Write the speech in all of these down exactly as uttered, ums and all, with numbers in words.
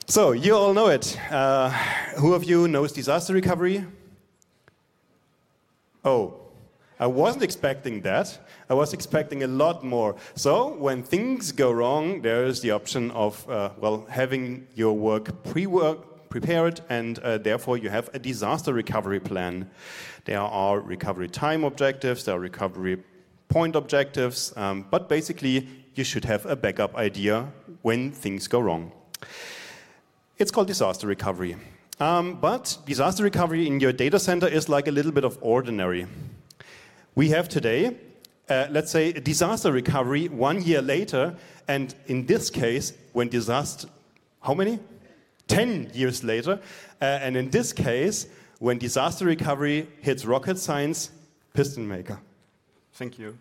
So, you all know it. Uh, who of you knows disaster recovery? Oh, I wasn't expecting that. I was expecting a lot more. So, when things go wrong, there is the option of, uh, well, having your work pre-work prepared, and uh, therefore you have a disaster recovery plan. There are recovery time objectives, there are recovery point objectives, um, but basically you should have a backup idea when things go wrong. It's called disaster recovery. Um, but disaster recovery in your data center is like a little bit of ordinary. We have today, uh, let's say, a disaster recovery one year later, and in this case, when disaster, how many? Ten years later, uh, and in this case, when disaster recovery hits rocket science, piston maker. Thank you.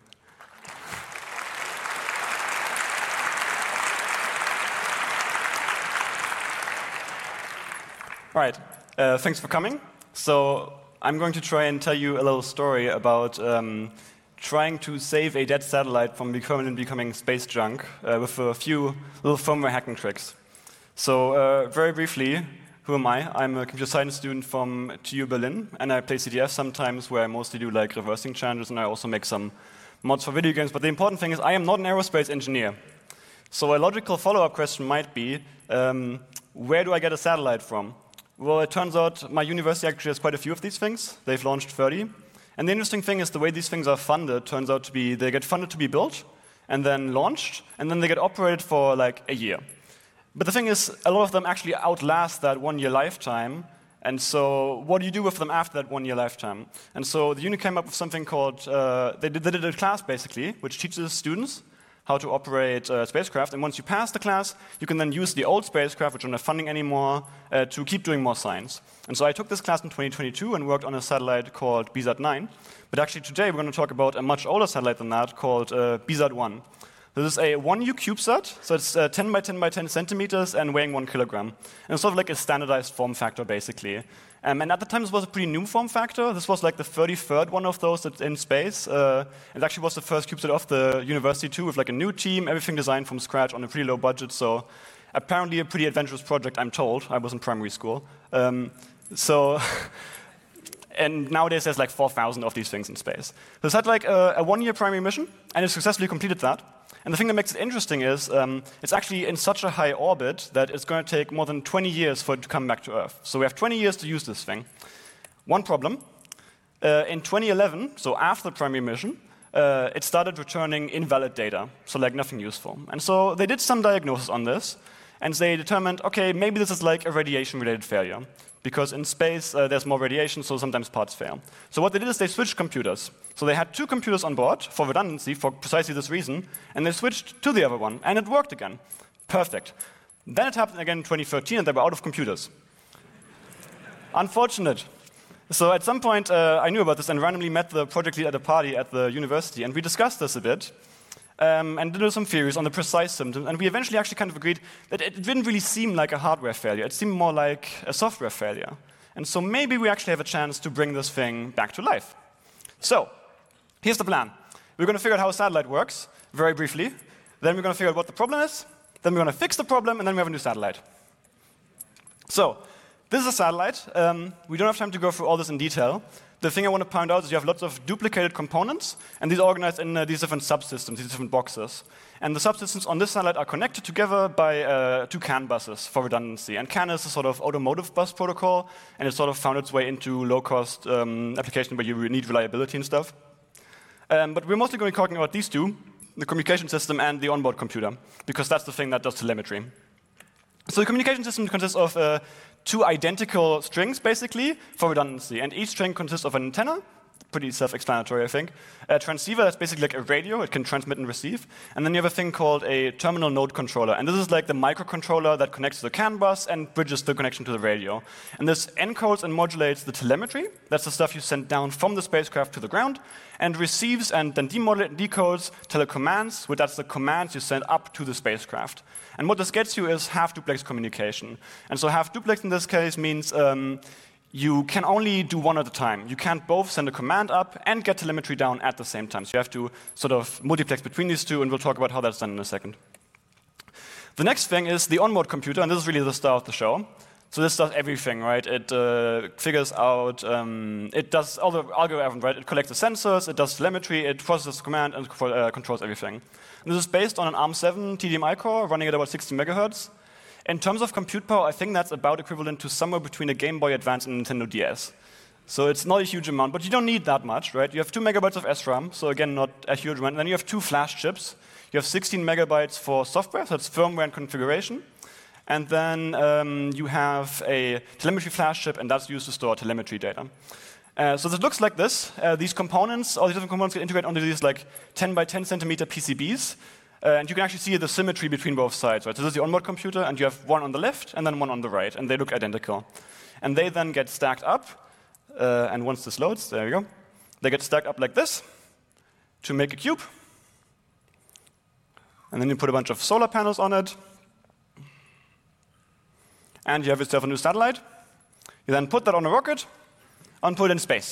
All right, uh, thanks for coming. So I'm going to try and tell you a little story about um, trying to save a dead satellite from becoming, becoming space junk uh, with a few little firmware hacking tricks. So uh, very briefly, who am I? I'm a computer science student from T U Berlin, and I play C D F sometimes, where I mostly do like reversing challenges, and I also make some mods for video games. But the important thing is I am not an aerospace engineer. So a logical follow-up question might be, um, where do I get a satellite from? Well, it turns out my university actually has quite a few of these things. They've launched thirty. And the interesting thing is the way these things are funded turns out to be they get funded to be built and then launched, and then they get operated for like a year. But the thing is, a lot of them actually outlast that one-year lifetime. And so what do you do with them after that one-year lifetime? And so the uni came up with something called, uh, they, did, they did a class basically, which teaches students how to operate uh, spacecraft, and once you pass the class, you can then use the old spacecraft, which don't have funding anymore, uh, to keep doing more science. And so I took this class in twenty twenty-two and worked on a satellite called B S A T nine. But actually today we're going to talk about a much older satellite than that called uh, B S A T one. This is a one U CubeSat, so it's uh, ten by ten by ten centimeters and weighing one kilogram. And it's sort of like a standardized form factor, basically. Um, and at the time, this was a pretty new form factor. This was like the thirty-third one of those that's in space. Uh, it actually was the first CubeSat of the university, too, with like a new team, everything designed from scratch on a pretty low budget. So apparently a pretty adventurous project, I'm told. I was in primary school. Um, so... And nowadays, there's like four thousand of these things in space. So it's had like a, a one-year primary mission, and it successfully completed that. And the thing that makes it interesting is um, it's actually in such a high orbit that it's going to take more than twenty years for it to come back to Earth. So we have twenty years to use this thing. One problem, uh, in twenty eleven, so after the primary mission, uh, it started returning invalid data, so like nothing useful. And so they did some diagnosis on this, and they determined, okay, maybe this is like a radiation-related failure. Because in space, uh, there's more radiation, so sometimes parts fail. So what they did is they switched computers. So they had two computers on board for redundancy, for precisely this reason, and they switched to the other one, and it worked again. Perfect. Then it happened again in twenty thirteen, and they were out of computers. Unfortunate. So at some point, uh, I knew about this and randomly met the project lead at a party at the university, and we discussed this a bit. Um, and did some theories on the precise symptoms, and we eventually actually kind of agreed that it didn't really seem like a hardware failure, it seemed more like a software failure. And so maybe we actually have a chance to bring this thing back to life. So, here's the plan. We're going to figure out how a satellite works, very briefly, then we're going to figure out what the problem is, then we're going to fix the problem, and then we have a new satellite. So, this is a satellite. Um, we don't have time to go through all this in detail. The thing I want to point out is you have lots of duplicated components, and these are organized in uh, these different subsystems, these different boxes. And the subsystems on this satellite are connected together by uh, two C A N buses for redundancy. And C A N is a sort of automotive bus protocol, and it sort of found its way into low-cost um, application where you need reliability and stuff. Um, but we're mostly going to be talking about these two, the communication system and the onboard computer, because that's the thing that does telemetry. So the communication system consists of uh, two identical strings, basically, for redundancy. And each string consists of an antenna, pretty self-explanatory, I think. A transceiver, that's basically like a radio. It can transmit and receive. And then you have a thing called a terminal node controller. And this is like the microcontroller that connects to the C A N bus and bridges the connection to the radio. And this encodes and modulates the telemetry. That's the stuff you send down from the spacecraft to the ground. And receives and then demodulates and decodes telecommands, which that's the commands you send up to the spacecraft. And what this gets you is half-duplex communication. And so half-duplex in this case means um, you can only do one at a time. You can't both send a command up and get telemetry down at the same time. So you have to sort of multiplex between these two, and we'll talk about how that's done in a second. The next thing is the onboard computer, and this is really the star of the show. So this does everything, right? It uh, figures out, um, it does all the algorithm, right? It collects the sensors, it does telemetry, it processes command, and uh, controls everything. And this is based on an ARM seven T D M I core running at about sixty megahertz. In terms of compute power, I think that's about equivalent to somewhere between a Game Boy Advance and a Nintendo D S. So it's not a huge amount, but you don't need that much, right? You have two megabytes of S RAM, so again, not a huge amount. And then you have two flash chips. You have sixteen megabytes for software, so that's firmware and configuration. And then um, you have a telemetry flash chip, and that's used to store telemetry data. Uh, so this looks like this. Uh, these components, all these different components get integrated onto these like ten by ten centimeter P C Bs. Uh, and you can actually see the symmetry between both sides. Right? So this is the onboard computer, and you have one on the left and then one on the right, and they look identical. And they then get stacked up. Uh, and once this loads, there you go, they get stacked up like this to make a cube. And then you put a bunch of solar panels on it. And you have yourself a new satellite. You then put that on a rocket and put it in space.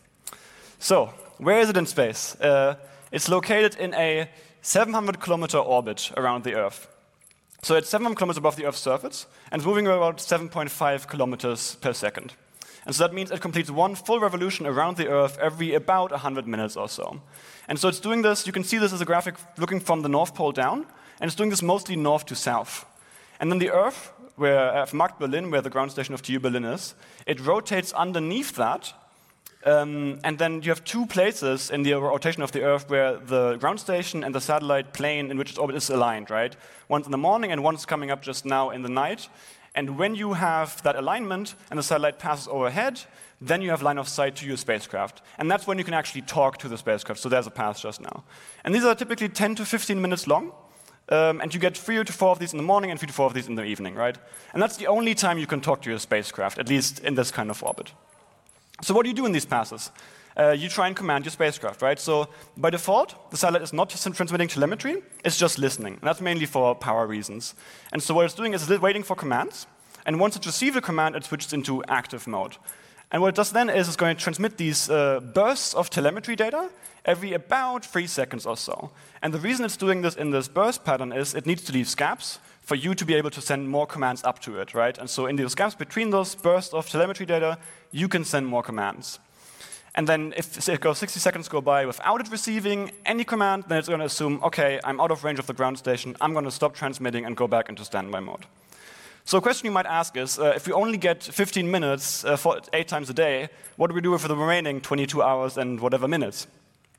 So, where is it in space? Uh, it's located in a seven hundred kilometer orbit around the Earth. So it's seven hundred kilometers above the Earth's surface, and it's moving about seven point five kilometers per second. And so that means it completes one full revolution around the Earth every about one hundred minutes or so. And so it's doing this, you can see this as a graphic looking from the North Pole down, and it's doing this mostly north to south. And then the Earth, where at Markt Berlin, where the ground station of T U Berlin is, it rotates underneath that, um, and then you have two places in the rotation of the Earth where the ground station and the satellite plane in which its orbit is aligned, right? One's in the morning and one's coming up just now in the night. And when you have that alignment and the satellite passes overhead, then you have line of sight to your spacecraft. And that's when you can actually talk to the spacecraft. So there's a pass just now. And these are typically ten to fifteen minutes long. Um, and you get three to four of these in the morning and three to four of these in the evening, right? And that's the only time you can talk to your spacecraft, at least in this kind of orbit. So what do you do in these passes? Uh, you try and command your spacecraft, right? So by default, the satellite is not just transmitting telemetry, it's just listening. And that's mainly for power reasons. And so what it's doing is it's waiting for commands. And once it's received a command, it switches into active mode. And what it does then is it's going to transmit these uh, bursts of telemetry data every about three seconds or so. And the reason it's doing this in this burst pattern is it needs to leave gaps for you to be able to send more commands up to it, right? And so in those gaps between those bursts of telemetry data, you can send more commands. And then if it goes sixty seconds go by without it receiving any command, then it's going to assume, okay, I'm out of range of the ground station, I'm going to stop transmitting and go back into standby mode. So a question you might ask is, uh, if we only get fifteen minutes uh, for eight times a day, what do we do with the remaining twenty-two hours and whatever minutes?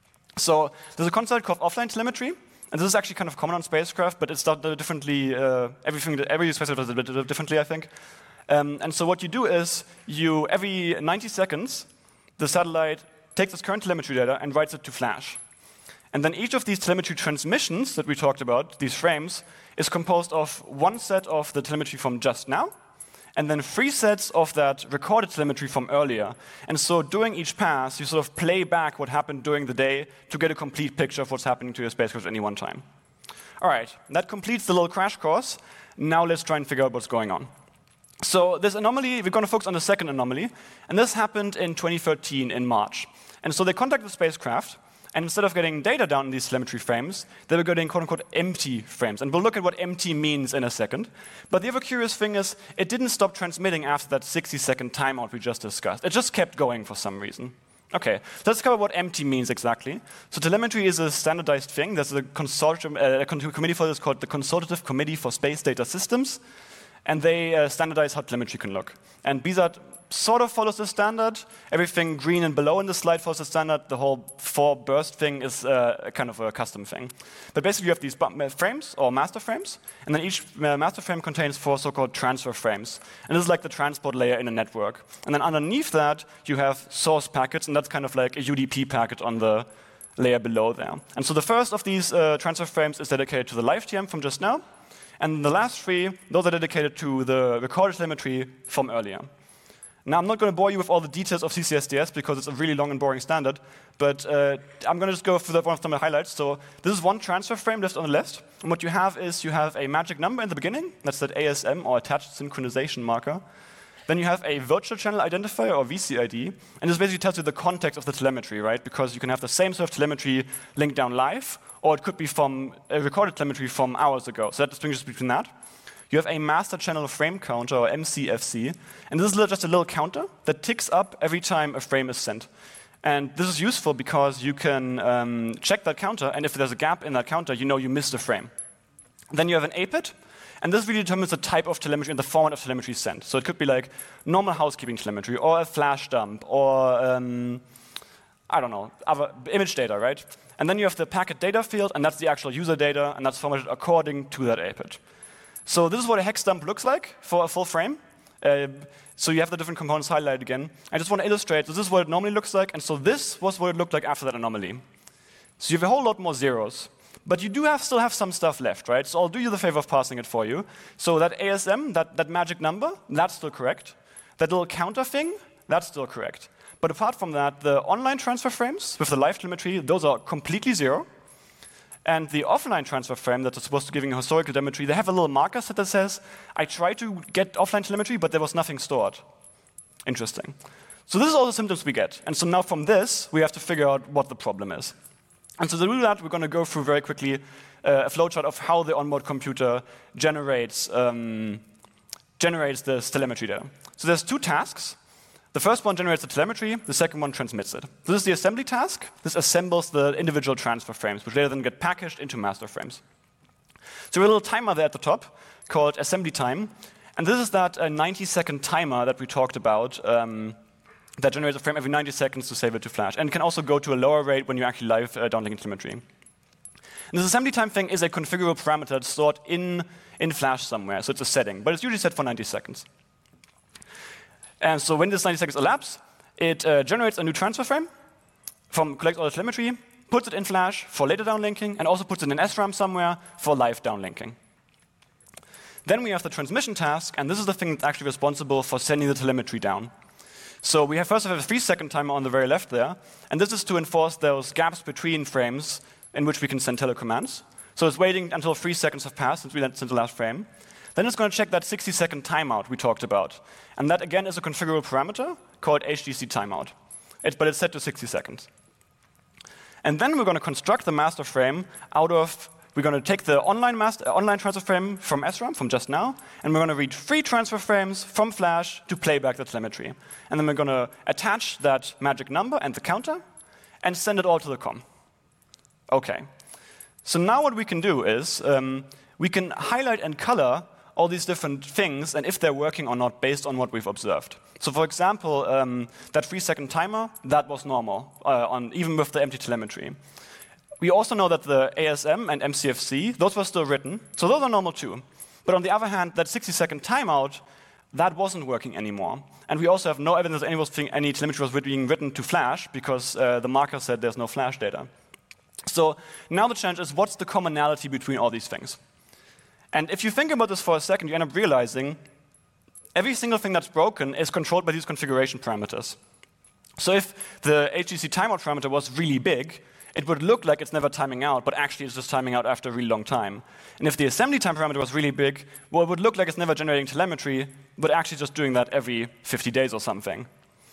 So there's a concept called offline telemetry, and this is actually kind of common on spacecraft, but it's done differently. Uh, everything, every spacecraft does it a bit differently, I think. Um, and so what you do is, you every ninety seconds, the satellite takes its current telemetry data and writes it to flash. And then each of these telemetry transmissions that we talked about, these frames, is composed of one set of the telemetry from just now, and then three sets of that recorded telemetry from earlier. And so during each pass, you sort of play back what happened during the day to get a complete picture of what's happening to your spacecraft at any one time. All right, that completes the little crash course. Now let's try and figure out what's going on. So this anomaly, we're going to focus on the second anomaly, and this happened in twenty thirteen in March. And so they contacted the spacecraft, and instead of getting data down in these telemetry frames, they were getting quote-unquote empty frames. And we'll look at what empty means in a second. But the other curious thing is, it didn't stop transmitting after that sixty second timeout we just discussed. It just kept going for some reason. Okay, so let's cover what empty means exactly. So telemetry is a standardized thing. There's a consortium, uh, a committee for this called the Consultative Committee for Space Data Systems. And they uh, standardize how telemetry can look. And B S A T sort of follows the standard. Everything green and below in the slide follows the standard. The whole four burst thing is uh, kind of a custom thing. But basically you have these frames, or master frames, and then each uh, master frame contains four so-called transfer frames. And this is like the transport layer in a network. And then underneath that, you have source packets, and that's kind of like a U D P packet on the layer below there. And so the first of these uh, transfer frames is dedicated to the live T M from just now. And the last three, those are dedicated to the recorded telemetry from earlier. Now, I'm not going to bore you with all the details of C C S D S because it's a really long and boring standard, but uh, I'm going to just go through the, one of the highlights. So this is one transfer frame left on the left. And what you have is you have a magic number in the beginning. That's that A S M, or attached synchronization marker. Then you have a virtual channel identifier, or V C I D, and this basically tells you the context of the telemetry, right? Because you can have the same sort of telemetry linked down live, or it could be from a recorded telemetry from hours ago. So that distinguishes between that. You have a master channel frame counter, or M C F C, and this is just a little counter that ticks up every time a frame is sent. And this is useful because you can um, check that counter, and if there's a gap in that counter, you know you missed a frame. Then you have an A P I T, and this really determines the type of telemetry and the format of telemetry sent. So it could be like normal housekeeping telemetry, or a flash dump, or um, I don't know, other image data, right? And then you have the packet data field, and that's the actual user data, and that's formatted according to that A P I T. So this is what a hex dump looks like for a full frame. Uh, so you have the different components highlighted again. I just want to illustrate, so this is what it normally looks like, and so this was what it looked like after that anomaly. So you have a whole lot more zeros. But you do have, still have some stuff left, right? So I'll do you the favor of parsing it for you. So that A S M, that, that magic number, that's still correct. That little counter thing, that's still correct. But apart from that, the online transfer frames with the live telemetry, those are completely zero. And the offline transfer frame that is supposed to give you historical telemetry, they have a little marker set that says, I tried to get offline telemetry, but there was nothing stored. Interesting. So this is all the symptoms we get. And so now from this, we have to figure out what the problem is. And so to do that, we're going to go through very quickly uh, a flowchart of how the onboard computer generates, um, generates this telemetry data. So there's two tasks. The first one generates the telemetry, the second one transmits it. This is the assembly task. This assembles the individual transfer frames, which later then get packaged into master frames. So we have a little timer there at the top called assembly time. And this is that uh, ninety second timer that we talked about um, that generates a frame every ninety seconds to save it to Flash. And it can also go to a lower rate when you actually live uh, downlinking telemetry. And this assembly time thing is a configurable parameter that's stored in, in Flash somewhere. So it's a setting, but it's usually set for ninety seconds. And so when this ninety seconds elapse, it uh, generates a new transfer frame, from collects all the telemetry, puts it in Flash for later downlinking, and also puts it in S RAM somewhere for live downlinking. Then we have the transmission task, and this is the thing that's actually responsible for sending the telemetry down. So we have first have a three second timer on the very left there, and this is to enforce those gaps between frames in which we can send telecommands. So it's waiting until three seconds have passed since we sent the last frame. Then it's going to check that sixty second timeout we talked about. And that, again, is a configurable parameter called H D C timeout. It's, but it's set to sixty seconds. And then we're going to construct the master frame out of, we're going to take the online, master, uh, online transfer frame from S RAM, from just now, and we're going to read three transfer frames from Flash to play back the telemetry. And then we're going to attach that magic number and the counter and send it all to the C O M. OK. So now what we can do is um, we can highlight and color all these different things and if they're working or not based on what we've observed. So for example, um, that three second timer, that was normal, uh, on, even with the empty telemetry. We also know that the A S M and M C F C, those were still written, so those are normal too. But on the other hand, that sixty second timeout, that wasn't working anymore. And we also have no evidence that any, was being, any telemetry was being written to Flash because uh, the marker said there's no Flash data. So now the challenge is, what's the commonality between all these things? And if you think about this for a second, you end up realizing every single thing that's broken is controlled by these configuration parameters. So if the H D C timeout parameter was really big, it would look like it's never timing out, but actually it's just timing out after a really long time. And if the assembly time parameter was really big, well, it would look like it's never generating telemetry, but actually just doing that every fifty days or something.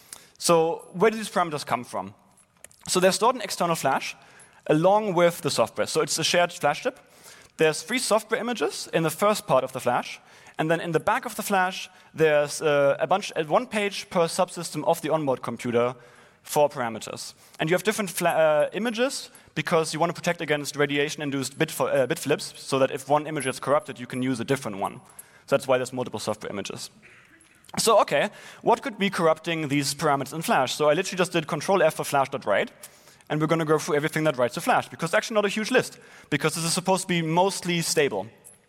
So where do these parameters come from? So they're stored in external Flash along with the software. So it's a shared Flash chip. There's three software images in the first part of the Flash, and then in the back of the Flash, there's uh, a bunch, uh, one page per subsystem of the onboard computer for parameters. And you have different uh, images because you want to protect against radiation-induced bit, uh, bit flips, so that if one image gets corrupted, you can use a different one. So that's why there's multiple software images. So okay, what could be corrupting these parameters in Flash? So I literally just did Control F for flash.write. And we're going to go through everything that writes to Flash, because it's actually not a huge list, because this is supposed to be mostly stable.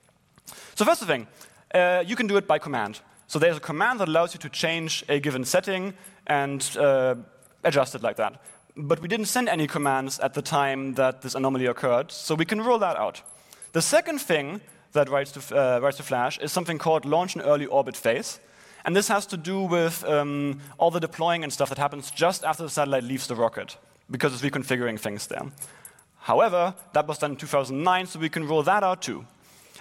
So first thing, uh, you can do it by command. So there's a command that allows you to change a given setting and uh, adjust it like that. But we didn't send any commands at the time that this anomaly occurred, so we can rule that out. The second thing that writes to, uh, writes to Flash is something called launch an early orbit phase. And this has to do with um, all the deploying and stuff that happens just after the satellite leaves the rocket, because it's reconfiguring things there. However, that was done in two thousand nine, so we can rule that out too.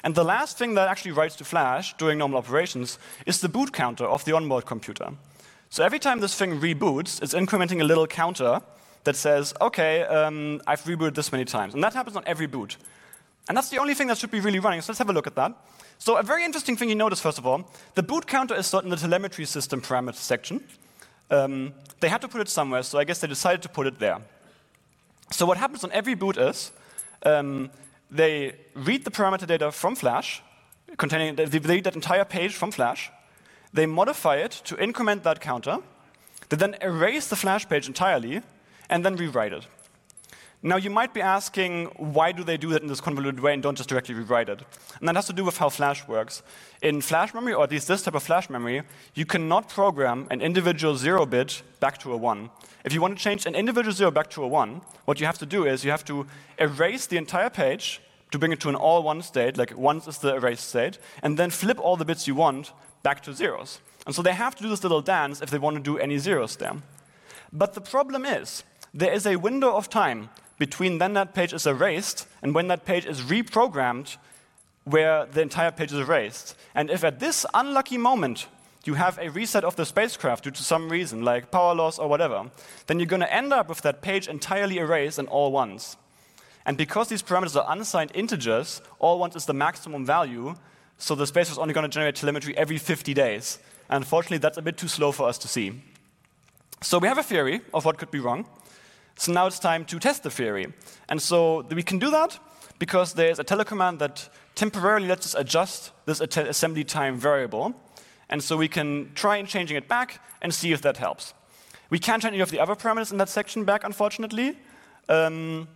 And the last thing that actually writes to Flash during normal operations is the boot counter of the onboard computer. So every time this thing reboots, it's incrementing a little counter that says, okay, um, I've rebooted this many times. And that happens on every boot. And that's the only thing that should be really running, so let's have a look at that. So a very interesting thing you notice, first of all, the boot counter is stored in the telemetry system parameters section. Um, they had to put it somewhere, so I guess they decided to put it there. So what happens on every boot is, um, they read the parameter data from Flash, containing, they read that entire page from Flash, they modify it to increment that counter, they then erase the Flash page entirely, and then rewrite it. Now, you might be asking, why do they do that in this convoluted way and don't just directly rewrite it? And that has to do with how Flash works. In Flash memory, or at least this type of Flash memory, you cannot program an individual zero bit back to a one. If you want to change an individual zero back to a one, what you have to do is you have to erase the entire page to bring it to an all one state, like ones is the erased state, and then flip all the bits you want back to zeros. And so they have to do this little dance if they want to do any zeros there. But the problem is, there is a window of time between when that page is erased and when that page is reprogrammed where the entire page is erased. And if at this unlucky moment you have a reset of the spacecraft due to some reason, like power loss or whatever, then you're going to end up with that page entirely erased in all ones. And because these parameters are unsigned integers, all ones is the maximum value, so the spacer is only going to generate telemetry every fifty days. And unfortunately, that's a bit too slow for us to see. So we have a theory of what could be wrong. So now it's time to test the theory. And so we can do that because there's a telecommand that temporarily lets us adjust this assembly time variable. And so we can try and changing it back and see if that helps. We can't change any of the other parameters in that section back, unfortunately. Um,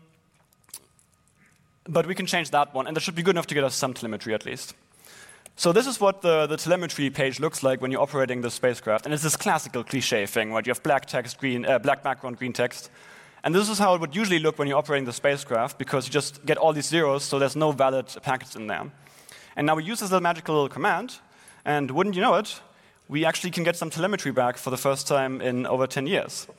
but we can change that one, and that should be good enough to get us some telemetry at least. So this is what the, the telemetry page looks like when you're operating the spacecraft. And it's this classical cliche thing, right? You have black text, green, uh, black background, green text. And this is how it would usually look when you're operating the spacecraft, because you just get all these zeros, so there's no valid packets in there. And now we use this little magical little command, and wouldn't you know it, we actually can get some telemetry back for the first time in over ten years.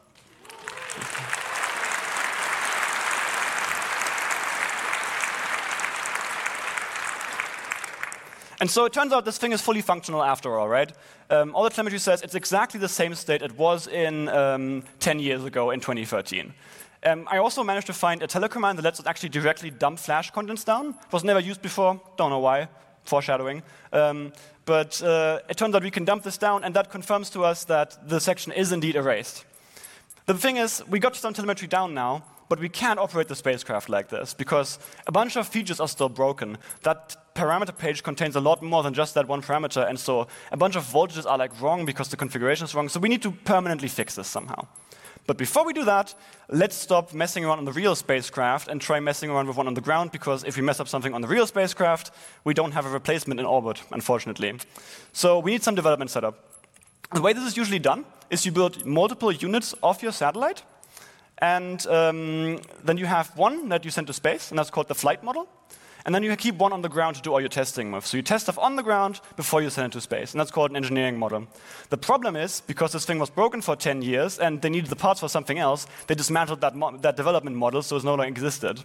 And so it turns out this thing is fully functional after all, right? Um, all the telemetry says it's exactly the same state it was in um, ten years ago in twenty thirteen. Um, I also managed to find a telecommand that lets us actually directly dump Flash contents down. It was never used before, don't know why, foreshadowing. Um, but uh, it turns out we can dump this down, and that confirms to us that the section is indeed erased. The thing is, we got some telemetry down now, but we can't operate the spacecraft like this because a bunch of features are still broken. That parameter page contains a lot more than just that one parameter, and so a bunch of voltages are like wrong because the configuration is wrong, so we need to permanently fix this somehow. But before we do that, let's stop messing around on the real spacecraft and try messing around with one on the ground, because if we mess up something on the real spacecraft, we don't have a replacement in orbit, unfortunately. So we need some development setup. The way this is usually done is you build multiple units of your satellite, and um, then you have one that you send to space, and that's called the flight model. And then you keep one on the ground to do all your testing with. So you test stuff on the ground before you send it to space, and that's called an engineering model. The problem is, because this thing was broken for ten years and they needed the parts for something else, they dismantled that, mo that development model, so it no longer existed.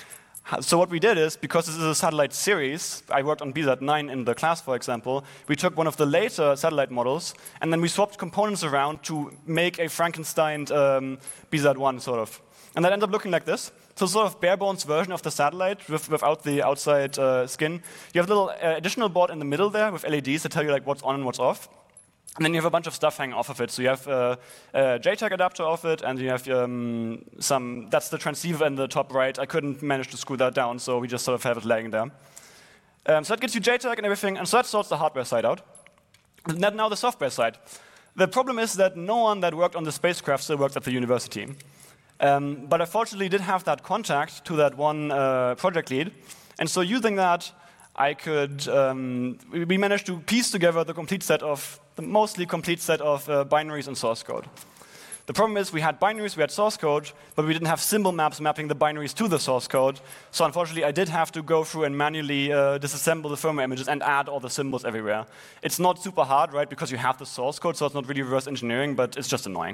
So what we did is, because this is a satellite series, I worked on B Z nine in the class, for example, we took one of the later satellite models, and then we swapped components around to make a Frankenstein um, B Z one, sort of. And that ended up looking like this. So sort of bare-bones version of the satellite with, without the outside uh, skin. You have a little uh, additional board in the middle there with L E Ds that tell you like what's on and what's off. And then you have a bunch of stuff hanging off of it. So you have uh, a J TAG adapter off it, and you have um, some, that's the transceiver in the top right. I couldn't manage to screw that down, so we just sort of have it laying there. Um, so that gets you J TAG and everything, and so that sorts the hardware side out. And then now the software side. The problem is that no one that worked on the spacecraft still works at the university. Um, but I fortunately did have that contact to that one uh, project lead, and so using that, I could, um, we managed to piece together the complete set of, the mostly complete set of uh, binaries and source code. The problem is we had binaries, we had source code, but we didn't have symbol maps mapping the binaries to the source code, so unfortunately I did have to go through and manually uh, disassemble the firmware images and add all the symbols everywhere. It's not super hard, right, because you have the source code, so it's not really reverse engineering, but it's just annoying.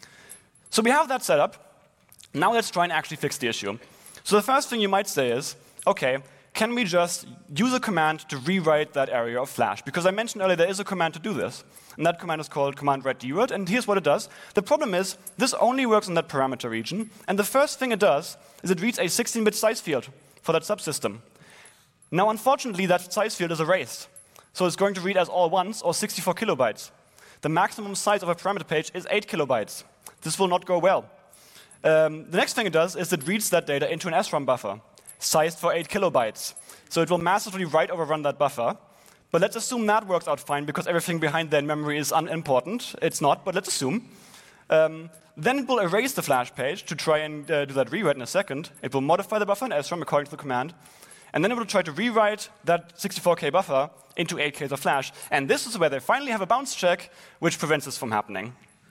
So we have that set up. Now let's try and actually fix the issue. So the first thing you might say is, okay, can we just use a command to rewrite that area of Flash? Because I mentioned earlier there is a command to do this, and that command is called command write dword, and here's what it does. The problem is, this only works in that parameter region, and the first thing it does is it reads a sixteen bit size field for that subsystem. Now, unfortunately, that size field is erased, so it's going to read as all ones or sixty-four kilobytes. The maximum size of a parameter page is eight kilobytes. This will not go well. Um, the next thing it does is it reads that data into an S RAM buffer, sized for eight kilobytes. So it will massively write overrun that buffer. But let's assume that works out fine because everything behind there in memory is unimportant. It's not, but let's assume. Um, then it will erase the Flash page to try and uh, do that rewrite in a second. It will modify the buffer in S RAM according to the command. And then it will try to rewrite that sixty-four K buffer into eight K of Flash. And this is where they finally have a bounce check, which prevents this from happening.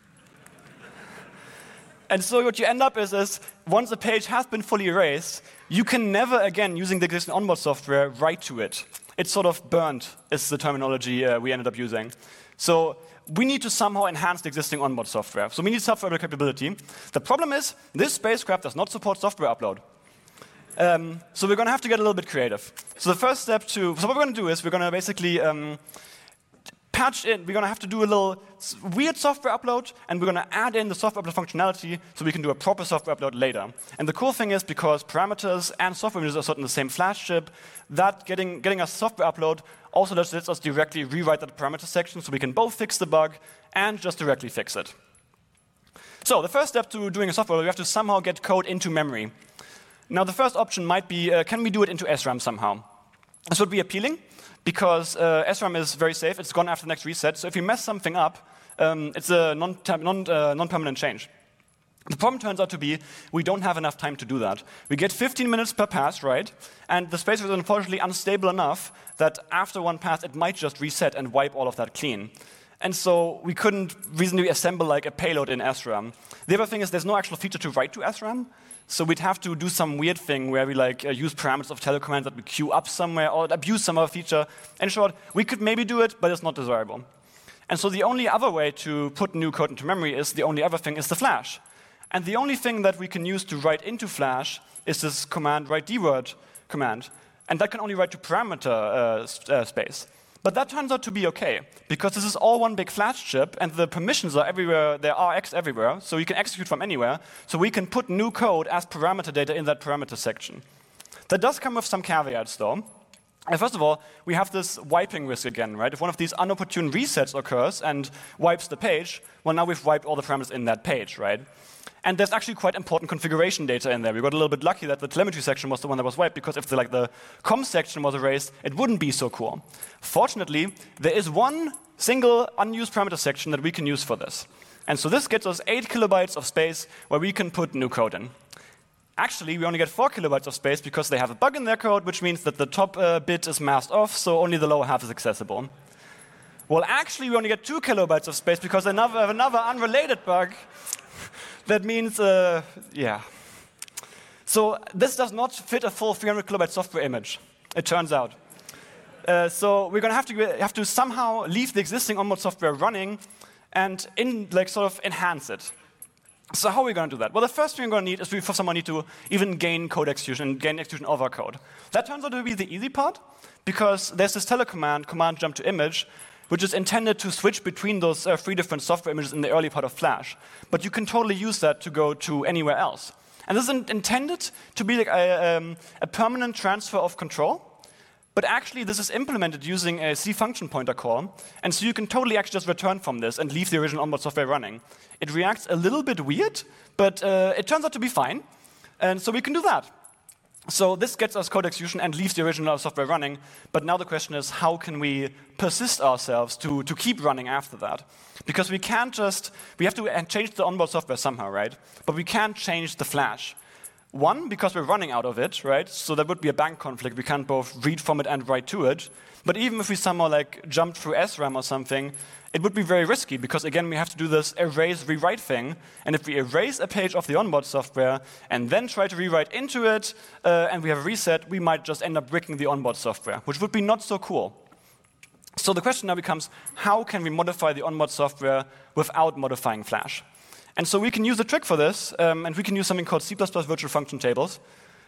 And so what you end up is, is, once a page has been fully erased, you can never again, using the existing onboard software, write to it. It's sort of burned, is the terminology uh, we ended up using. So we need to somehow enhance the existing onboard software. So we need software upload capability. The problem is, this spacecraft does not support software upload. Um, so we're going to have to get a little bit creative. So the first step to, so what we're going to do is we're going to basically um, patch in, we're going to have to do a little weird software upload, and we're going to add in the software upload functionality so we can do a proper software upload later. And the cool thing is, because parameters and software images are stored in the same Flash chip, that getting, getting a software upload also lets us directly rewrite that parameter section so we can both fix the bug and just directly fix it. So the first step to doing a software upload, we have to somehow get code into memory. Now the first option might be, uh, can we do it into S RAM somehow? This would be appealing, because uh, S RAM is very safe. It's gone after the next reset. So if you mess something up, um, it's a non, non, uh, non-permanent change. The problem turns out to be we don't have enough time to do that. We get fifteen minutes per pass, right? And the spacecraft is unfortunately unstable enough that after one pass, it might just reset and wipe all of that clean. And so we couldn't reasonably assemble like a payload in S RAM. The other thing is there's no actual feature to write to S RAM. So we'd have to do some weird thing where we like uh, use parameters of telecommands that we queue up somewhere or abuse some other feature. In short, we could maybe do it, but it's not desirable. And so the only other way to put new code into memory is the only other thing is the Flash. And the only thing that we can use to write into Flash is this command write dword command. And that can only write to parameter uh, uh, space. But that turns out to be okay, because this is all one big Flash chip, and the permissions are everywhere, there are X everywhere, so you can execute from anywhere, so we can put new code as parameter data in that parameter section. That does come with some caveats, though. And first of all, we have this wiping risk again, right? If one of these unopportune resets occurs and wipes the page, well, now we've wiped all the parameters in that page, right? And there's actually quite important configuration data in there. We got a little bit lucky that the telemetry section was the one that was wiped, because if the, like, the comm section was erased, it wouldn't be so cool. Fortunately, there is one single unused parameter section that we can use for this. And so this gets us eight kilobytes of space where we can put new code in. Actually, we only get four kilobytes of space because they have a bug in their code, which means that the top uh, bit is masked off, so only the lower half is accessible. Well, actually, we only get two kilobytes of space because another, another unrelated bug. That means, uh, yeah. So this does not fit a full three hundred kilobyte software image, it turns out. Uh, so we're going to have to have to somehow leave the existing onboard software running and in, like, sort of enhance it. So how are we going to do that? Well, the first thing we're going to need is we for someone need to even gain code execution and gain execution of our code. That turns out to be the easy part, because there's this telecommand, command jump to image, which is intended to switch between those uh, three different software images in the early part of Flash. But you can totally use that to go to anywhere else. And this is in intended to be like a, um, a permanent transfer of control. But actually, this is implemented using a C function pointer call. And so you can totally actually just return from this and leave the original onboard software running. It reacts a little bit weird, but uh, it turns out to be fine. And so we can do that. So this gets us code execution and leaves the original software running. But now the question is, how can we persist ourselves to, to keep running after that? Because we can't just, we have to change the onboard software somehow, right? But we can't change the Flash. One, because we're running out of it, right? So that would be a bank conflict. We can't both read from it and write to it. But even if we somehow like jumped through S RAM or something, it would be very risky, because again, we have to do this erase, rewrite thing. And if we erase a page of the onboard software and then try to rewrite into it, uh, and we have a reset, we might just end up bricking the onboard software, which would be not so cool. So the question now becomes, how can we modify the onboard software without modifying Flash? And so we can use a trick for this, um, and we can use something called C plus plus virtual function tables.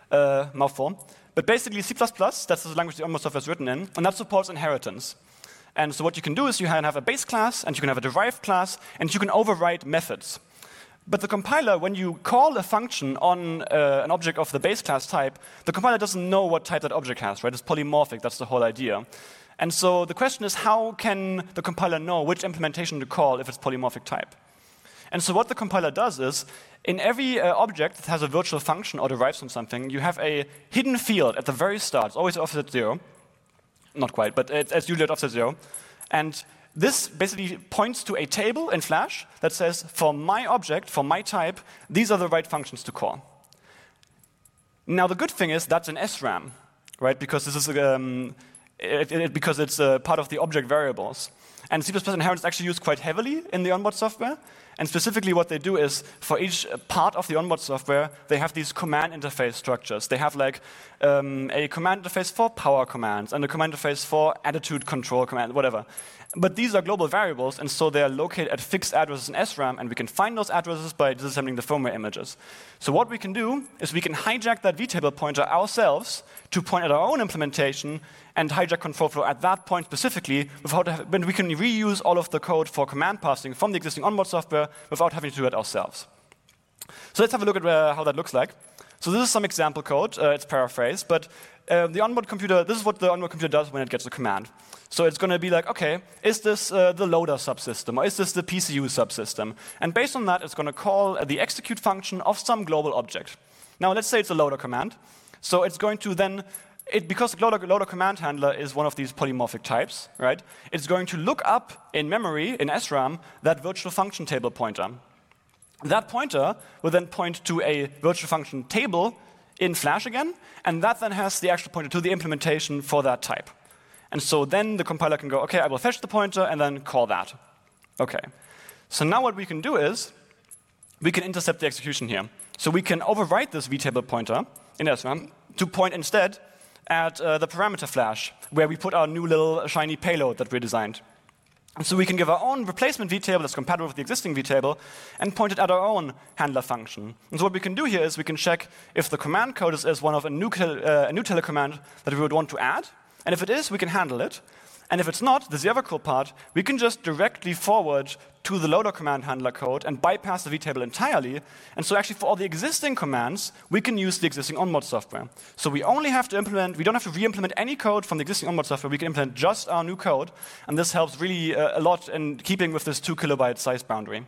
uh, mouthful. But basically C plus plus, that's the language the onboard software is written in, and that supports inheritance. And so what you can do is you can have a base class, and you can have a derived class, and you can override methods. But the compiler, when you call a function on uh, an object of the base class type, the compiler doesn't know what type that object has, right? It's polymorphic, that's the whole idea. And so the question is, how can the compiler know which implementation to call if it's polymorphic type? And so what the compiler does is, in every uh, object that has a virtual function or derives from something, you have a hidden field at the very start. It's always at offset zero. Not quite, but it's, it's usually at offset zero. And this basically points to a table in Flash that says, for my object, for my type, these are the right functions to call. Now the good thing is that's an S RAM, right? Because this is um, it, it, because it's uh, part of the object variables. And C plus plus inheritance is actually used quite heavily in the onboard software. And specifically what they do is, for each part of the onboard software, they have these command interface structures. They have like um, a command interface for power commands and a command interface for attitude control command, whatever. But these are global variables, and so they are located at fixed addresses in S RAM, and we can find those addresses by disassembling the firmware images. So what we can do is we can hijack that vtable pointer ourselves to point at our own implementation and hijack control flow at that point specifically, without have, when we can reuse all of the code for command passing from the existing onboard software without having to do it ourselves. So let's have a look at uh, how that looks like. So this is some example code. Uh, it's paraphrased, but uh, the onboard computer, this is what the onboard computer does when it gets a command. So it's going to be like, okay, is this uh, the loader subsystem, or is this the P C U subsystem? And based on that, it's going to call uh, the execute function of some global object. Now, let's say it's a loader command. So it's going to then, it, because the loader, loader command handler is one of these polymorphic types, right? It's going to look up in memory, in S RAM, that virtual function table pointer. That pointer will then point to a virtual function table in Flash again, and that then has the actual pointer to the implementation for that type. And so then the compiler can go, okay, I will fetch the pointer and then call that. Okay. So now what we can do is we can intercept the execution here. So we can overwrite this vtable pointer in S RAM to point instead at uh, the parameter Flash, where we put our new little shiny payload that we designed. And so we can give our own replacement vtable that's compatible with the existing vtable and point it at our own handler function. And so what we can do here is we can check if the command code is, is one of a new, uh, a new telecommand that we would want to add. And if it is, we can handle it. And if it's not, this is the other cool part, we can just directly forward to the loader command handler code and bypass the vtable entirely. And so actually for all the existing commands, we can use the existing onboard software. So we only have to implement, we don't have to re-implement any code from the existing onboard software, we can implement just our new code. And this helps really uh, a lot in keeping with this two kilobyte size boundary.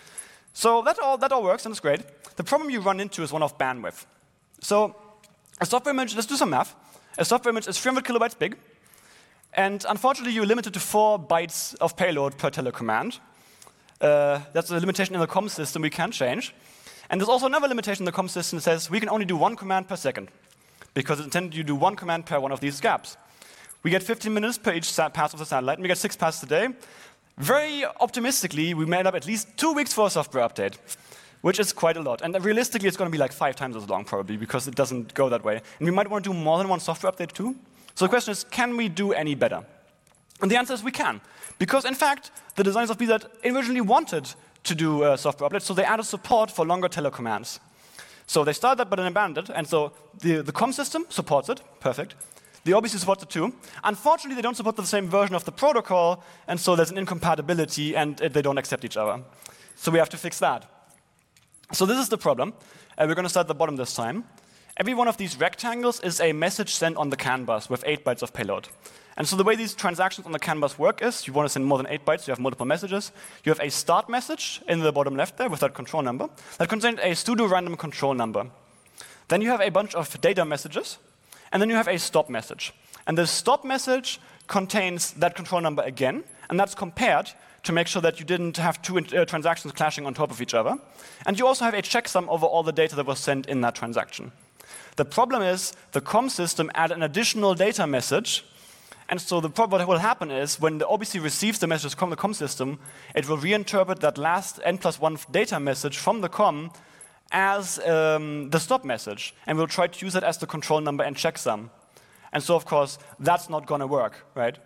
So that all, that all works and it's great. The problem you run into is one of bandwidth. So a software image, let's do some math. A software image is three hundred kilobytes big, and unfortunately you're limited to four bytes of payload per telecommand. Uh, that's a limitation in the comm system we can't change. And there's also another limitation in the comm system that says we can only do one command per second, because it's intended you do one command per one of these gaps. We get fifteen minutes per each pass of the satellite, and we get six passes a day. Very optimistically, we may end up at least two weeks for a software update, which is quite a lot. And realistically, it's going to be like five times as long, probably, because it doesn't go that way. And we might want to do more than one software update, too. So the question is, can we do any better? And the answer is we can. Because, in fact, the designers of B Z originally wanted to do uh, software updates, so they added support for longer telecommands. So they started that, but then abandoned it. And so the, the comm system supports it. Perfect. The O B C supports it, too. Unfortunately, they don't support the same version of the protocol, and so there's an incompatibility, and it, they don't accept each other. So we have to fix that. So this is the problem. Uh, we're going to start at the bottom this time. Every one of these rectangles is a message sent on the CAN bus with eight bytes of payload. And so the way these transactions on the CAN bus work is, you want to send more than eight bytes, you have multiple messages. You have a start message in the bottom left there with that control number that contains a pseudo-random control number. Then you have a bunch of data messages, and then you have a stop message. And the stop message contains that control number again, and that's compared to make sure that you didn't have two uh, transactions clashing on top of each other. And you also have a checksum over all the data that was sent in that transaction. The problem is the comm system added an additional data message. And so the problem what will happen is when the O B C receives the message from the comm system, it will reinterpret that last n plus one data message from the comm as um, the stop message. And we'll try to use it as the control number and checksum. And so, of course, that's not going to work, right?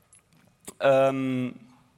Um,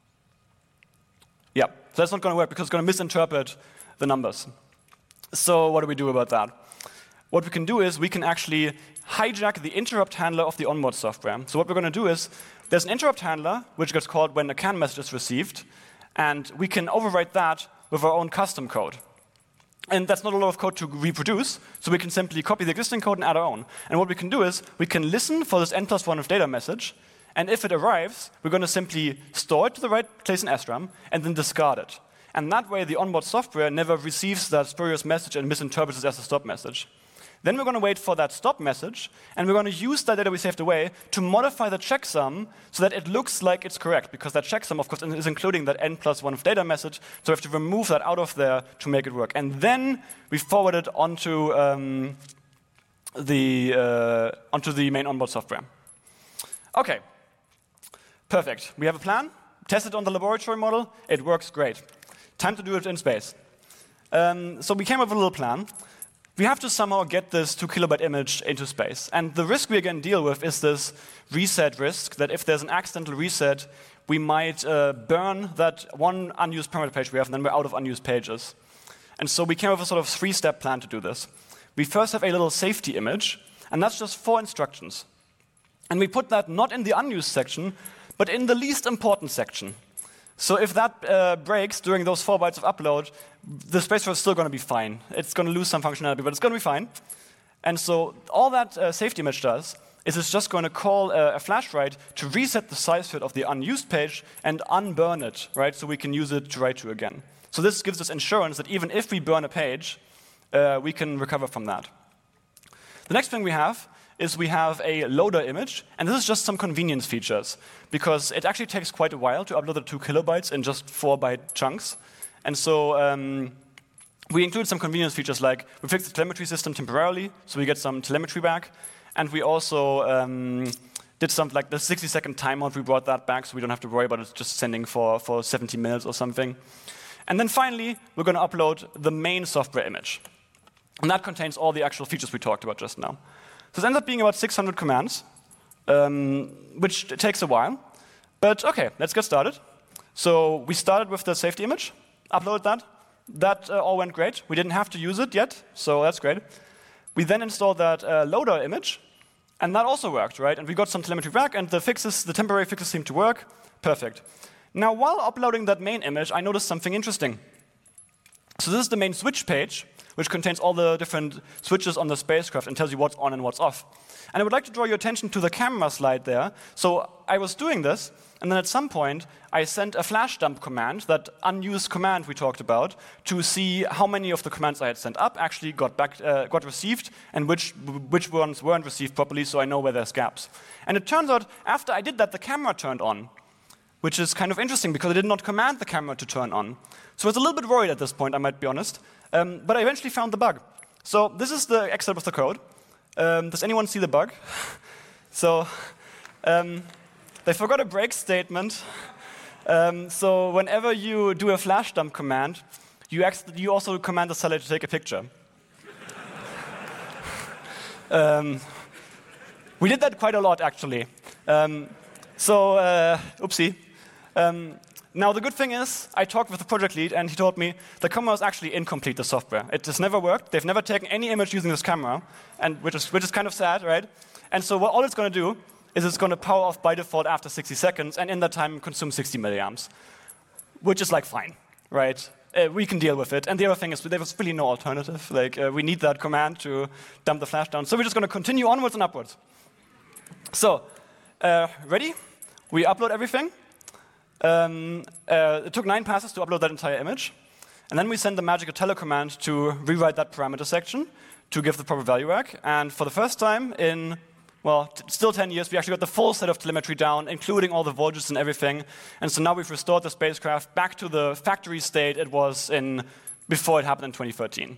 Yeah, so that's not going to work because it's going to misinterpret the numbers. So what do we do about that? what we can do is we can actually hijack the interrupt handler of the onboard software. So what we're going to do is there's an interrupt handler, which gets called when a CAN message is received, and we can overwrite that with our own custom code. And that's not a lot of code to reproduce, so we can simply copy the existing code and add our own. And what we can do is we can listen for this n plus one of data message, and if it arrives, we're going to simply store it to the right place in S RAM and then discard it. And that way, the onboard software never receives that spurious message and misinterprets it as a stop message. Then we're going to wait for that stop message, and we're going to use that data we saved away to modify the checksum so that it looks like it's correct, because that checksum, of course, is including that n plus one of data message, so we have to remove that out of there to make it work. And then we forward it onto, um, the, uh, onto the main onboard software. OK, perfect. We have a plan. Test it on the laboratory model. It works great. Time to do it in space. Um, so we came up with a little plan. We have to somehow get this two kilobyte image into space. And the risk we again deal with is this reset risk, that if there's an accidental reset, we might uh, burn that one unused parameter page we have, and then we're out of unused pages. And so we came up with a sort of three-step plan to do this. We first have a little safety image, and that's just four instructions. And we put that not in the unused section, but in the least important section. So if that uh, breaks during those four bytes of upload, the space is still going to be fine. It's going to lose some functionality, but it's going to be fine. And so all that uh, safety image does is it's just going to call uh, a flash write to reset the size field of the unused page and unburn it, right? So we can use it to write to again. So this gives us insurance that even if we burn a page, uh, we can recover from that. The next thing we have is we have a loader image, and this is just some convenience features, because it actually takes quite a while to upload the two kilobytes in just four byte chunks. And so um, we include some convenience features, like we fixed the telemetry system temporarily, so we get some telemetry back, and we also um, did some, like the sixty second timeout, we brought that back, so we don't have to worry about it just sending for, for seventy minutes or something. And then finally, we're going to upload the main software image. And that contains all the actual features we talked about just now. So this ends up being about six hundred commands, um, which takes a while. But OK, let's get started. So we started with the safety image, uploaded that. That uh, all went great. We didn't have to use it yet, so that's great. We then installed that uh, loader image, and that also worked, right? And we got some telemetry back, and the fixes, the temporary fixes seemed to work. Perfect. Now, while uploading that main image, I noticed something interesting. So this is the main switch page, which contains all the different switches on the spacecraft and tells you what's on and what's off. And I would like to draw your attention to the camera slide there. So I was doing this, and then at some point, I sent a flash dump command, that unused command we talked about, to see how many of the commands I had sent up actually got back, uh, got received, and which, which ones weren't received properly, so I know where there's gaps. And it turns out, after I did that, the camera turned on, which is kind of interesting, because I did not command the camera to turn on. So I was a little bit worried at this point, I might be honest. Um, but I eventually found the bug. So this is the excerpt of the code. Um, does anyone see the bug? So um, they forgot a break statement. Um, so whenever you do a flash dump command, you, you also command the seller to take a picture. um, we did that quite a lot, actually. Um, so, uh, oopsie. Um, Now, the good thing is, I talked with the project lead, and he told me the camera is actually incomplete, the software. It has never worked. They've never taken any image using this camera, and which is, which is kind of sad, right? And so what all it's going to do is it's going to power off by default after sixty seconds, and in that time consume sixty milliamps, which is like fine, right? Uh, we can deal with it. And the other thing is there was really no alternative. Like uh, we need that command to dump the flash down. So we're just going to continue onwards and upwards. So, uh, ready? We upload everything. Um, uh, it took nine passes to upload that entire image. And then we send the magical tele command to rewrite that parameter section to give the proper value back. And for the first time in, well, t still ten years, we actually got the full set of telemetry down, including all the voltages and everything. And so now we've restored the spacecraft back to the factory state it was in before it happened in twenty thirteen.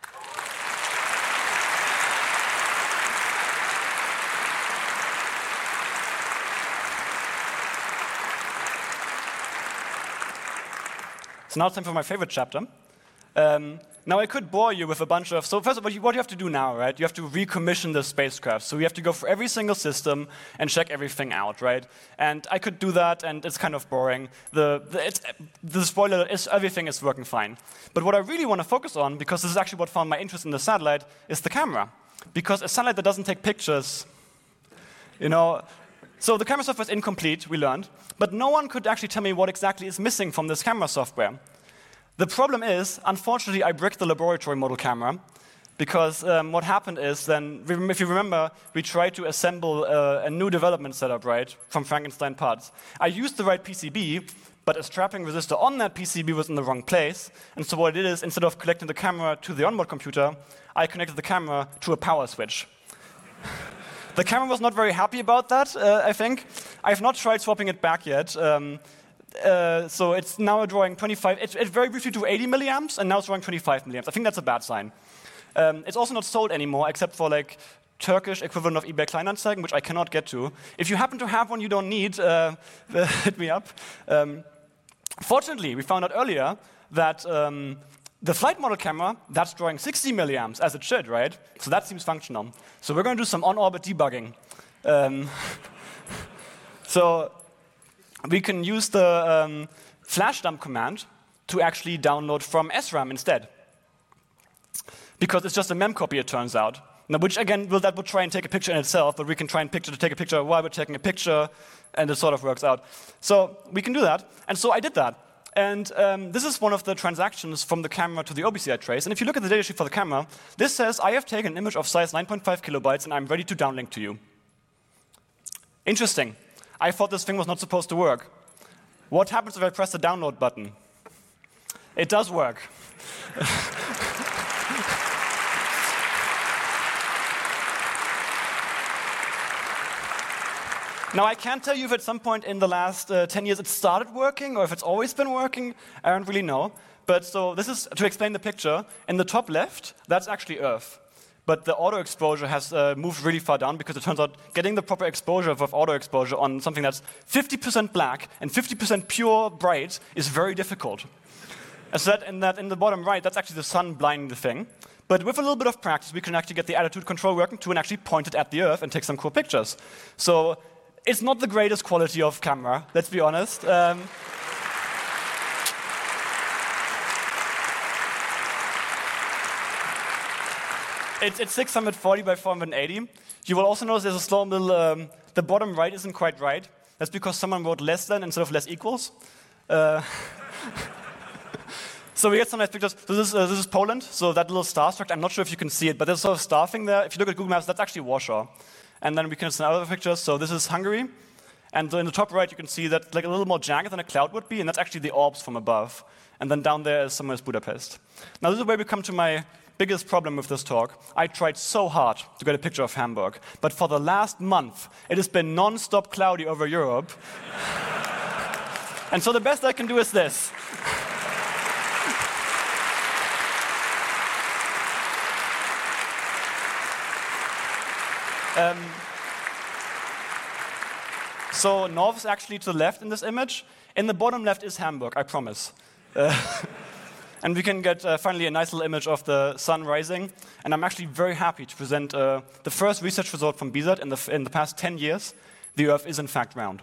So now it's time for my favorite chapter. Um, now I could bore you with a bunch of, so first of all, what you have to do now, right? You have to recommission the spacecraft. So you have to go for every single system and check everything out, right? And I could do that, and it's kind of boring. The, the, it's, the spoiler is everything is working fine. But what I really want to focus on, because this is actually what found my interest in the satellite, is the camera. because a satellite that doesn't take pictures, you know, so the camera software is incomplete, we learned, but no one could actually tell me what exactly is missing from this camera software. The problem is, unfortunately, I bricked the laboratory model camera, because um, what happened is then, if you remember, we tried to assemble uh, a new development setup, right, from Frankenstein parts. I used the right P C B, but a strapping resistor on that P C B was in the wrong place, and so what I did is, instead of connecting the camera to the onboard computer, I connected the camera to a power switch. The camera was not very happy about that, uh, I think. I have not tried swapping it back yet. Um, uh, so it's now drawing twenty-five, it, it very briefly drew eighty milliamps, and now it's drawing twenty-five milliamps. I think that's a bad sign. Um, it's also not sold anymore, except for like Turkish equivalent of eBay Kleinanzeigen, which I cannot get to. If you happen to have one you don't need, uh, hit me up. Um, fortunately, we found out earlier that um, the flight model camera, that's drawing sixty milliamps, as it should, right? So that seems functional. So we're going to do some on-orbit debugging. Um, so we can use the um, flash dump command to actually download from S RAM instead. Because it's just a mem copy, it turns out. Now, which again, will, that would try and take a picture in itself, but we can try and picture to take a picture while we're taking a picture, and it sort of works out. So we can do that, and so I did that. And um, this is one of the transactions from the camera to the O B C I trace. And if you look at the datasheet for the camera, this says, I have taken an image of size nine point five kilobytes, and I'm ready to downlink to you. Interesting. I thought this thing was not supposed to work. What happens if I press the download button? It does work. Now, I can't tell you if at some point in the last uh, ten years it started working or if it's always been working. I don't really know. But so this is to explain the picture. In the top left, that's actually Earth. But the auto exposure has uh, moved really far down because it turns out getting the proper exposure of auto exposure on something that's fifty percent black and fifty percent pure bright is very difficult. And so that in, that in the bottom right, that's actually the sun blinding the thing. But with a little bit of practice, we can actually get the attitude control working too and actually point it at the Earth and take some cool pictures. So it's not the greatest quality of camera, let's be honest. Um, it's, it's six hundred forty by four hundred eighty. You will also notice there's a small little, um, the bottom right isn't quite right. That's because someone wrote less than instead of less equals. Uh, so we get some nice pictures. So this, uh, this is Poland, so that little star structure, I'm not sure if you can see it, but there's sort of star thing there. If you look at Google Maps, that's actually Warsaw. And then we can see other pictures. So this is Hungary. And in the top right, you can see that like a little more jagged than a cloud would be, and that's actually the Alps from above. And then down there is somewhere is Budapest. Now this is where we come to my biggest problem with this talk. I tried so hard to get a picture of Hamburg, but for the last month, it has been non-stop cloudy over Europe. And so the best I can do is this. Um, so north is actually to the left in this image. In the bottom left is Hamburg, I promise. Uh, and we can get uh, finally a nice little image of the sun rising. And I'm actually very happy to present uh, the first research result from B Z A T in the, in the past ten years. The Earth is in fact round.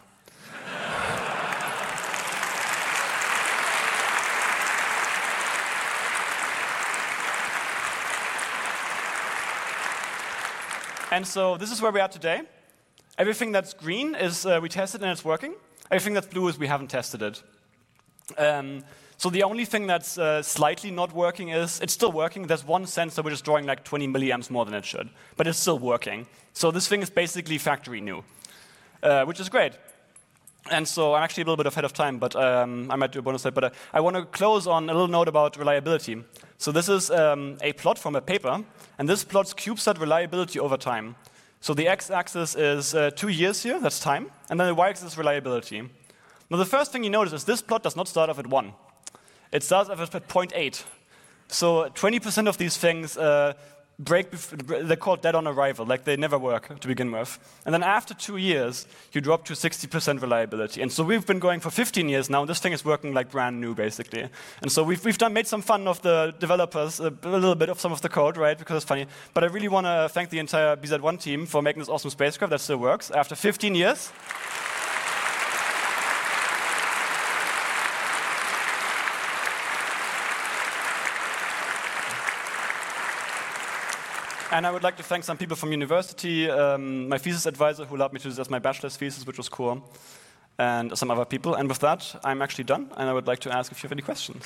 And so this is where we are today. Everything that's green is uh, we tested and it's working. Everything that's blue is we haven't tested it. Um, so the only thing that's uh, slightly not working is, it's still working. There's one sensor which is drawing like twenty milliamps more than it should, but it's still working. So this thing is basically factory new, uh, which is great. And so I'm actually a little bit ahead of time, but um, I might do a bonus slide. But uh, I want to close on a little note about reliability. So this is um, a plot from a paper, and this plots CubeSat reliability over time. So the x-axis is uh, two years here, that's time, and then the y-axis is reliability. Now the first thing you notice is this plot does not start off at one. It starts off at zero point eight. So twenty percent of these things uh, break, they're called dead on arrival, like they never work to begin with. And then after two years, you drop to sixty percent reliability. And so we've been going for fifteen years now, and this thing is working like brand new, basically. And so we've, we've done, made some fun of the developers, a, a little bit of some of the code, right, because it's funny. But I really want to thank the entire B Z one team for making this awesome spacecraft that still works after fifteen years. And I would like to thank some people from university, um, my thesis advisor who allowed me to do this as my bachelor's thesis, which was cool, and some other people. And with that, I'm actually done, and I would like to ask if you have any questions.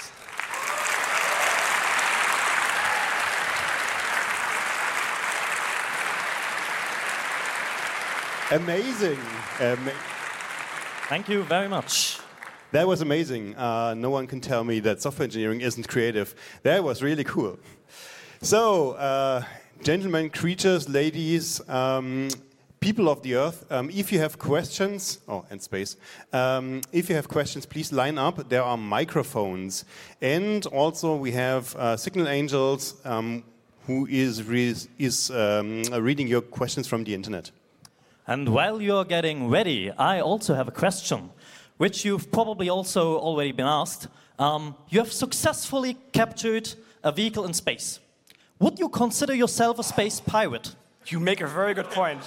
Amazing. Ama- Thank you very much. that was amazing. Uh, no one can tell me that software engineering isn't creative. That was really cool. So, uh, gentlemen, creatures, ladies, um, people of the earth, um, if you have questions, oh, and space, um, if you have questions, please line up. There are microphones. And also we have uh, Signal Angels, um, who is, re is um, reading your questions from the internet. And while you're getting ready, I also have a question, which you've probably also already been asked. Um, you have successfully captured a vehicle in space. Would you consider yourself a space pirate? You make a very good point.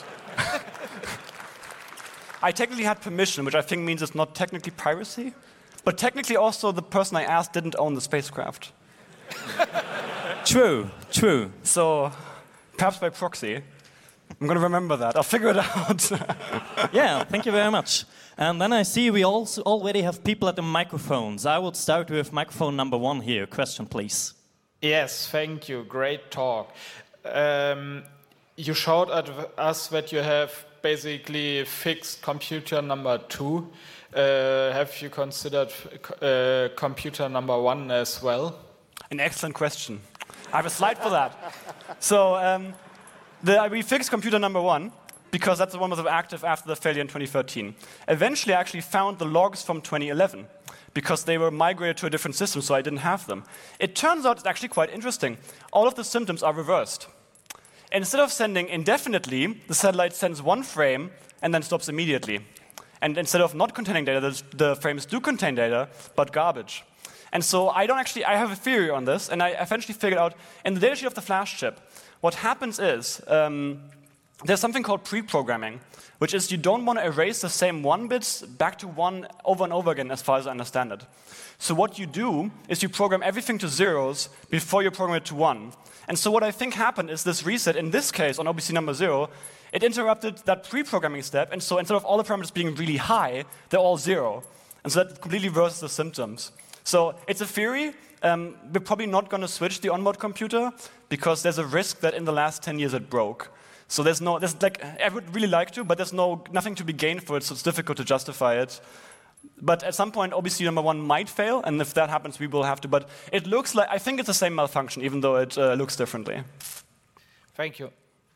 I technically had permission, which I think means it's not technically piracy, but technically also the person I asked didn't own the spacecraft. True, true. So perhaps by proxy. I'm going to remember that. I'll figure it out. Yeah, thank you very much. And then I see we also already have people at the microphones. I would start with microphone number one here. Question, please. Yes, thank you. Great talk. Um, you showed at us that you have basically fixed computer number two. Uh, have you considered uh, computer number one as well? An excellent question. I have a slide for that. So um, the, we fixed computer number one because that's the one that was active after the failure in twenty thirteen. Eventually, I actually found the logs from twenty eleven because they were migrated to a different system, so I didn't have them. It turns out it's actually quite interesting. All of the symptoms are reversed. Instead of sending indefinitely, the satellite sends one frame and then stops immediately. And instead of not containing data, the, the frames do contain data, but garbage. And so I don't actually, I have a theory on this, and I eventually figured out, in the datasheet of the flash chip, what happens is, um, there's something called pre-programming, which is you don't want to erase the same one bits back to one over and over again, as far as I understand it. So what you do is you program everything to zeros before you program it to one. And so what I think happened is this reset, in this case, on O B C number zero, it interrupted that pre-programming step, and so instead of all the parameters being really high, they're all zero. And so that completely reverses the symptoms. So it's a theory. Um, we're probably not going to switch the onboard computer because there's a risk that in the last ten years it broke. So there's no, there's like, I would really like to, but there's no nothing to be gained for it, so it's difficult to justify it. But at some point, O B C number one might fail, and if that happens, we will have to. But it looks like, I think it's the same malfunction, even though it uh, looks differently. Thank you.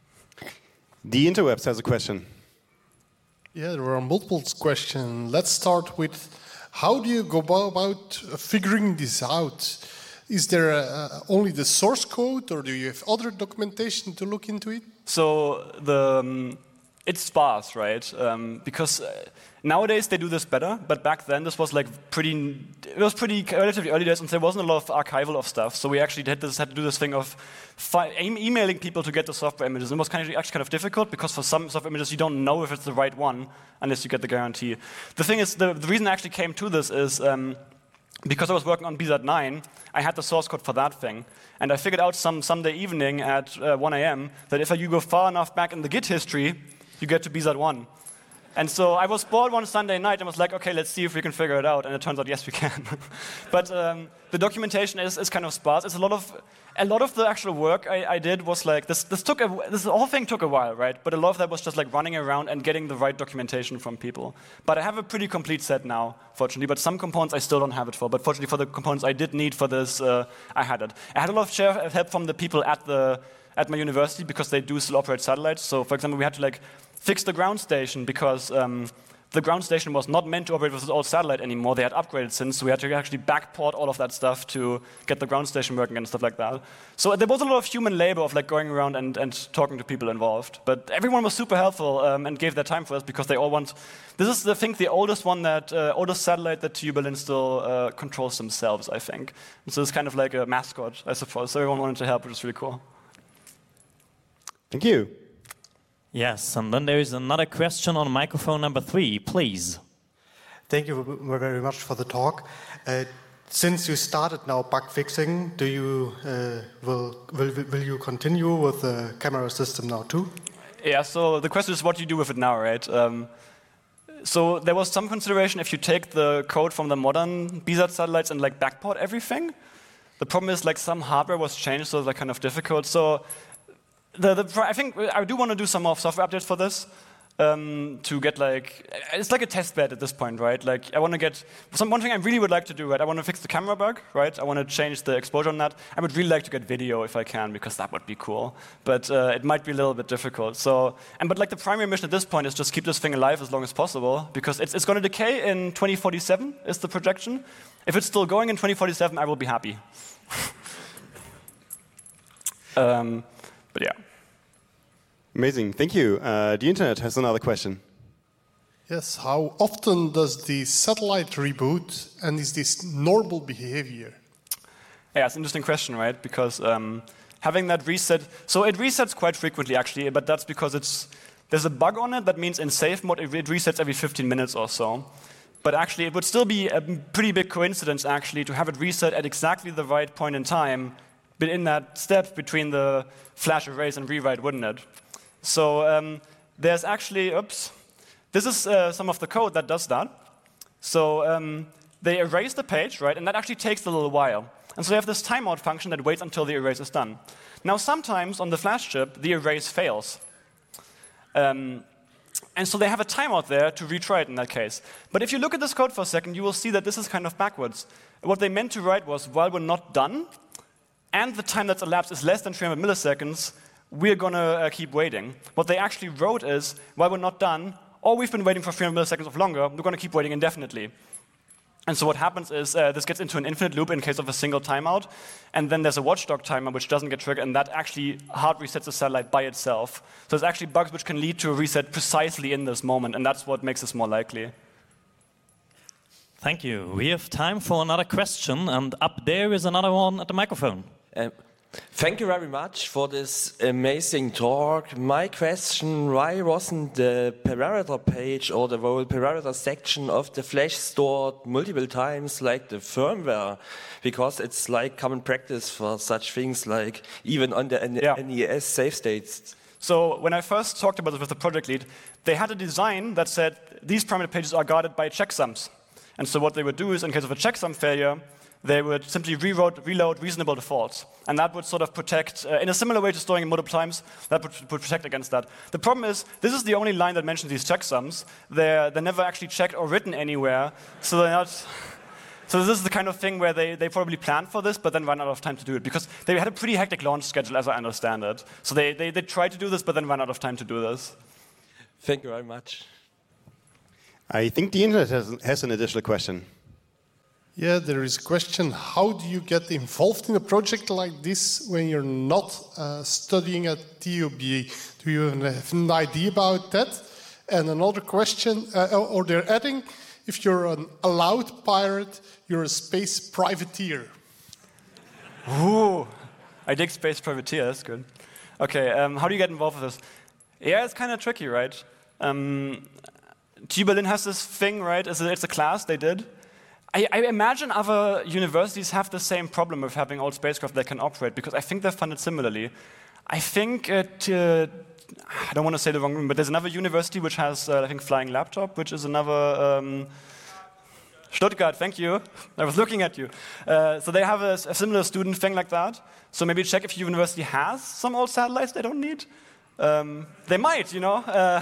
The interwebs has a question. Yeah, there are multiple questions. Let's start with, how do you go about figuring this out? Is there a, only the source code, or do you have other documentation to look into it? So the um, it's sparse, right? Um, because uh, nowadays they do this better, but back then this was like pretty. It was pretty relatively early days, and there wasn't a lot of archival of stuff. So we actually had, this, had to do this thing of fi emailing people to get the software images. And it was kind of actually kind of difficult because for some software images you don't know if it's the right one unless you get the guarantee. The thing is, the, the reason I actually came to this is. Um, Because I was working on B Z nine, I had the source code for that thing. And I figured out some Sunday evening at uh, one A M that if you go far enough back in the Git history, you get to B Z one. And so I was bored one Sunday night and was like, okay, let's see if we can figure it out. And it turns out, yes, we can. But um, the documentation is, is kind of sparse. It's a lot of, a lot of the actual work I, I did was like, this, this took a, this whole thing took a while, right? But a lot of that was just like running around and getting the right documentation from people. But I have a pretty complete set now, fortunately. But some components I still don't have it for. But fortunately for the components I did need for this, uh, I had it. I had a lot of share help from the people at the at my university because they do still operate satellites. So for example, we had to like fix the ground station because um, the ground station was not meant to operate with this old satellite anymore. They had upgraded since, so we had to actually backport all of that stuff to get the ground station working and stuff like that. So there was a lot of human labor of like going around and, and talking to people involved. But everyone was super helpful um, and gave their time for us because they all want. This is, I think, the oldest one that uh, oldest satellite that T U Berlin still uh, controls themselves, I think. And so it's kind of like a mascot, I suppose. So everyone wanted to help, which is really cool. Thank you. Yes, and then there is another question on microphone number three, please. Thank you very much for the talk. Uh, since you started now bug fixing, do you uh, will, will will you continue with the camera system now too? Yeah. So the question is, what do you do with it now, right? Um, so there was some consideration if you take the code from the modern B SAT satellites and like backport everything. The problem is like some hardware was changed, so it's like kind of difficult. So the, the I think I do want to do some more software updates for this. Um, to get like, it's like a test bed at this point, right? Like I want to get, some, one thing I really would like to do, right? I want to fix the camera bug, right? I want to change the exposure on that. I would really like to get video if I can, because that would be cool. But uh, it might be a little bit difficult. So, and but like the primary mission at this point is just keep this thing alive as long as possible, because it's, it's going to decay in twenty forty-seven is the projection. If it's still going in twenty forty-seven, I will be happy. um, but yeah. Amazing, thank you. Uh, the internet has another question. Yes, how often does the satellite reboot, and is this normal behavior? Yeah, it's an interesting question, right? Because um, having that reset, so it resets quite frequently actually, but that's because it's there's a bug on it that means in safe mode it, it resets every fifteen minutes or so. But actually it would still be a pretty big coincidence actually to have it reset at exactly the right point in time, but in that step between the flash erase and rewrite, wouldn't it? So um, there's actually, oops, this is uh, some of the code that does that. So um, they erase the page, right, and that actually takes a little while. And so they have this timeout function that waits until the erase is done. Now sometimes on the flash chip, the erase fails. Um, and so they have a timeout there to retry it in that case. But if you look at this code for a second, you will see that this is kind of backwards. What they meant to write was, while we're not done, and the time that's elapsed is less than three hundred milliseconds, we're going to uh, keep waiting. What they actually wrote is, while we're not done, or we've been waiting for three hundred milliseconds or longer, we're going to keep waiting indefinitely. And so what happens is, uh, this gets into an infinite loop in case of a single timeout, and then there's a watchdog timer which doesn't get triggered, and that actually hard resets the satellite by itself. So there's actually bugs which can lead to a reset precisely in this moment, and that's what makes this more likely. Thank you. We have time for another question, and up there is another one at the microphone. Um, Thank you very much for this amazing talk. My question, why wasn't the parameter page or the whole parameter section of the Flash stored multiple times like the firmware? Because it's like common practice for such things, like even on the yeah. N E S save states. So when I first talked about it with the project lead, they had a design that said these parameter pages are guarded by checksums. And so what they would do is, in case of a checksum failure, they would simply reload, reload reasonable defaults. And that would sort of protect, uh, in a similar way to storing in multiple times, that would, would protect against that. The problem is, this is the only line that mentions these checksums. They're, they're never actually checked or written anywhere, so they're not... So this is the kind of thing where they, they probably planned for this, but then ran out of time to do it, because they had a pretty hectic launch schedule, as I understand it. So they, they, they tried to do this, but then ran out of time to do this. Thank you very much. I think the internet has, has an additional question. Yeah, there is a question, how do you get involved in a project like this when you're not uh, studying at T U B A? Do you have an idea about that? And another question, uh, or they're adding, if you're an allowed pirate, you're a space privateer. Ooh, I dig space privateer, that's good. Okay, um, how do you get involved with this? Yeah, it's kind of tricky, right? Um, T U Berlin has this thing, right? It's a, it's a class they did. I, I imagine other universities have the same problem with having old spacecraft they can operate, because I think they're funded similarly. I think, it, uh, I don't want to say the wrong name, but there's another university which has, uh, I think, Flying Laptop, which is another... Um, Stuttgart, thank you. I was looking at you. Uh, so they have a, a similar student thing like that. So maybe check if your university has some old satellites they don't need. Um, they might, you know. Uh,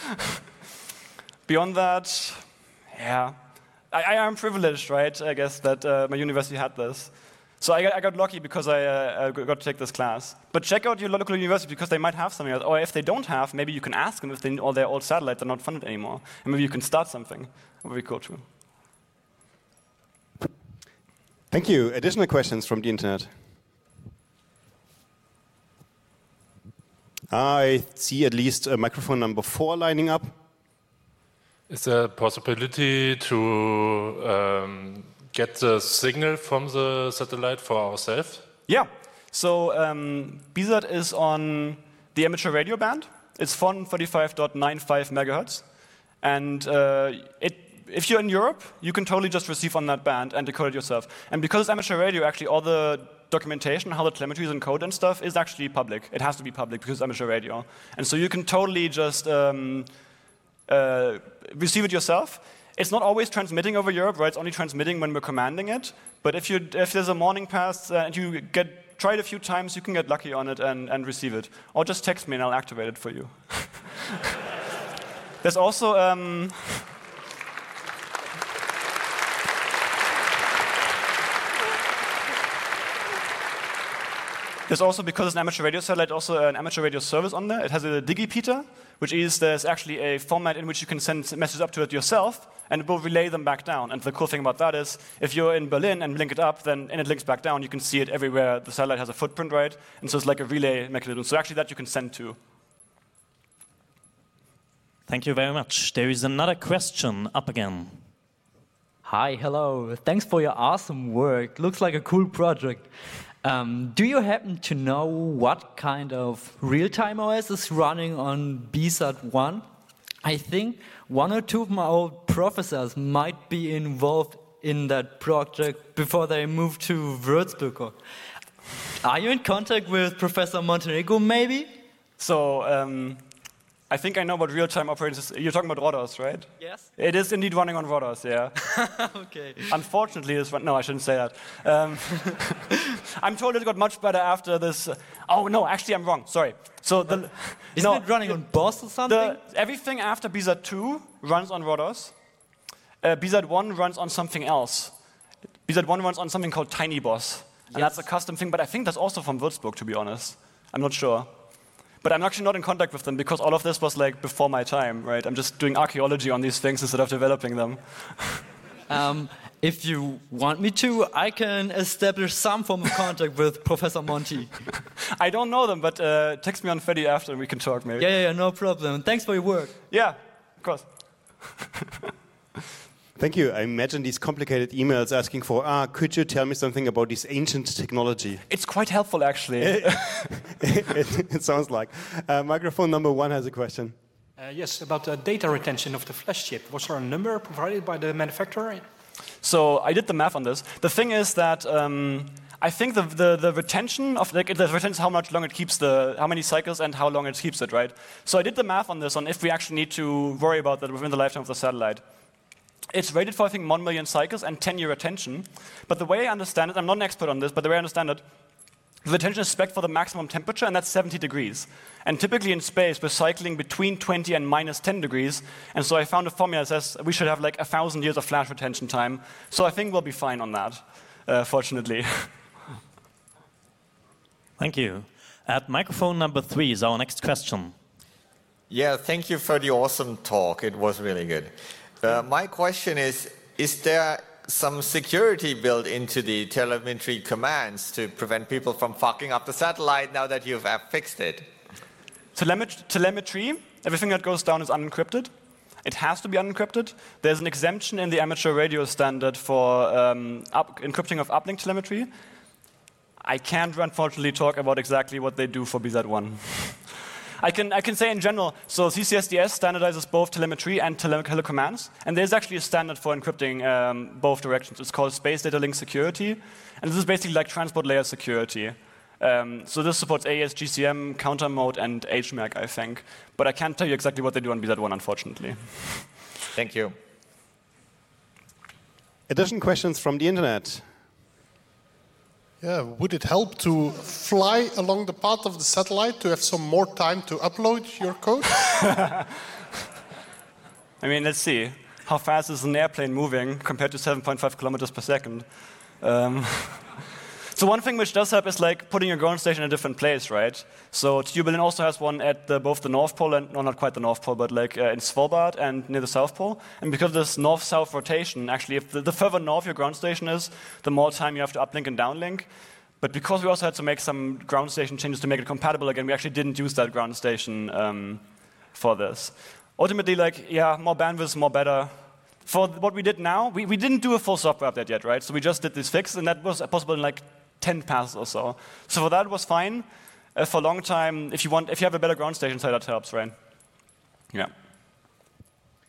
beyond that, yeah. I, I am privileged, right, I guess, that uh, my university had this. So I got, I got lucky because I uh, got to take this class. But check out your local university, because they might have something else. Or if they don't have, maybe you can ask them if they, all their old satellites are not funded anymore. And maybe you can start something. That would be cool, too. Thank you. Additional questions from the internet? I see at least uh, microphone number four lining up. Is there a possibility to um, get the signal from the satellite for ourselves? Yeah. So um, B SAT is on the amateur radio band. It's four forty-five point nine five megahertz. And uh, it if you're in Europe, you can totally just receive on that band and decode it yourself. And because it's amateur radio, actually all the documentation, how the telemetry is encoded and stuff, is actually public. It has to be public because it's amateur radio. And so you can totally just um, uh, receive it yourself. It's not always transmitting over Europe, right? It's only transmitting when we're commanding it. But if, you, if there's a morning pass uh, and you get try it a few times, you can get lucky on it and, and receive it. Or just text me and I'll activate it for you. There's also... Um, There's also, because it's an amateur radio satellite, also an amateur radio service on there. It has a digipeater, which is there's actually a format in which you can send messages up to it yourself, and it will relay them back down. And the cool thing about that is, if you're in Berlin and link it up, then and it links back down, you can see it everywhere the satellite has a footprint, right? And so it's like a relay mechanism. So actually that you can send to. Thank you very much. There is another question up again. Hi, hello. Thanks for your awesome work. Looks like a cool project. Um, do you happen to know what kind of real-time O S is running on B SAT one? I think one or two of my old professors might be involved in that project before they moved to Würzburg. Are you in contact with Professor Montenegro, maybe? So, um, I think I know what real-time operating system... You're talking about Rhodos, right? Yes. It is indeed running on Rhodos, yeah. Okay. Unfortunately, it's run... No, I shouldn't say that. Um, I'm told it got much better after this... Uh, oh, no, actually, I'm wrong. Sorry. So the... Isn't no, it running on BOSS or something? The, everything after B SAT two runs on Rhodos. Uh, B SAT one runs on something else. B SAT one runs on something called TinyBOSS. And Yes. that's a custom thing, but I think that's also from Würzburg, to be honest. I'm not sure. But I'm actually not in contact with them because all of this was like before my time, right? I'm just doing archaeology on these things instead of developing them. Um, if you want me to, I can establish some form of contact with Professor Monti. I don't know them, but uh, text me on Fedi after and we can talk maybe. Yeah, yeah, yeah, no problem. Thanks for your work. Yeah, of course. Thank you. I imagine these complicated emails asking for, ah, could you tell me something about this ancient technology? It's quite helpful, actually. it, it, it sounds like. Uh, microphone number one has a question. Uh, yes, about the data retention of the flash chip. Was there a number provided by the manufacturer? So I did the math on this. The thing is that um, I think the, the, the retention of like, the retention is how much long it keeps the how many cycles and how long it keeps it, right? So I did the math on this on if we actually need to worry about that within the lifetime of the satellite. It's rated for, I think, one million cycles and ten year retention. But the way I understand it, I'm not an expert on this, but the way I understand it, the retention is spec for the maximum temperature, and that's seventy degrees. And typically in space, we're cycling between twenty and minus ten degrees. And so I found a formula that says we should have like one thousand years of flash retention time. So I think we'll be fine on that, uh, fortunately. Thank you. At microphone number three is our next question. Yeah, thank you for the awesome talk. It was really good. Uh, my question is, is there some security built into the telemetry commands to prevent people from fucking up the satellite now that you've fixed it? Telemet telemetry, everything that goes down is unencrypted. It has to be unencrypted. There's an exemption in the amateur radio standard for um, up encrypting of uplink telemetry. I can't, unfortunately, talk about exactly what they do for B SAT one. I can, I can say in general, so C C S D S standardizes both telemetry and tele telecommands, and there's actually a standard for encrypting um, both directions. It's called Space Data Link Security, and this is basically like transport layer security. Um, so this supports A E S, G C M, counter mode, and H M A C, I think. But I can't tell you exactly what they do on B SAT one, unfortunately. Thank you. Additional questions from the internet? Yeah, would it help to fly along the path of the satellite to have some more time to upload your code? I mean, let's see. How fast is an airplane moving compared to seven point five kilometers per second? Um, so one thing which does help is like putting your ground station in a different place, right? So T U Berlin also has one at the, both the North Pole and, no, not quite the North Pole, but like uh, in Svalbard and near the South Pole. And because of this north-south rotation, actually, if the, the further north your ground station is, the more time you have to uplink and downlink. But because we also had to make some ground station changes to make it compatible again, we actually didn't use that ground station um, for this. Ultimately, like, yeah, more bandwidth, more better. For what we did now, we, we didn't do a full software update yet, right? So we just did this fix, and that was possible in like ten passes or so. So for that, it was fine. Uh, for a long time, if you want, if you have a better ground station side, that helps, right? Yeah.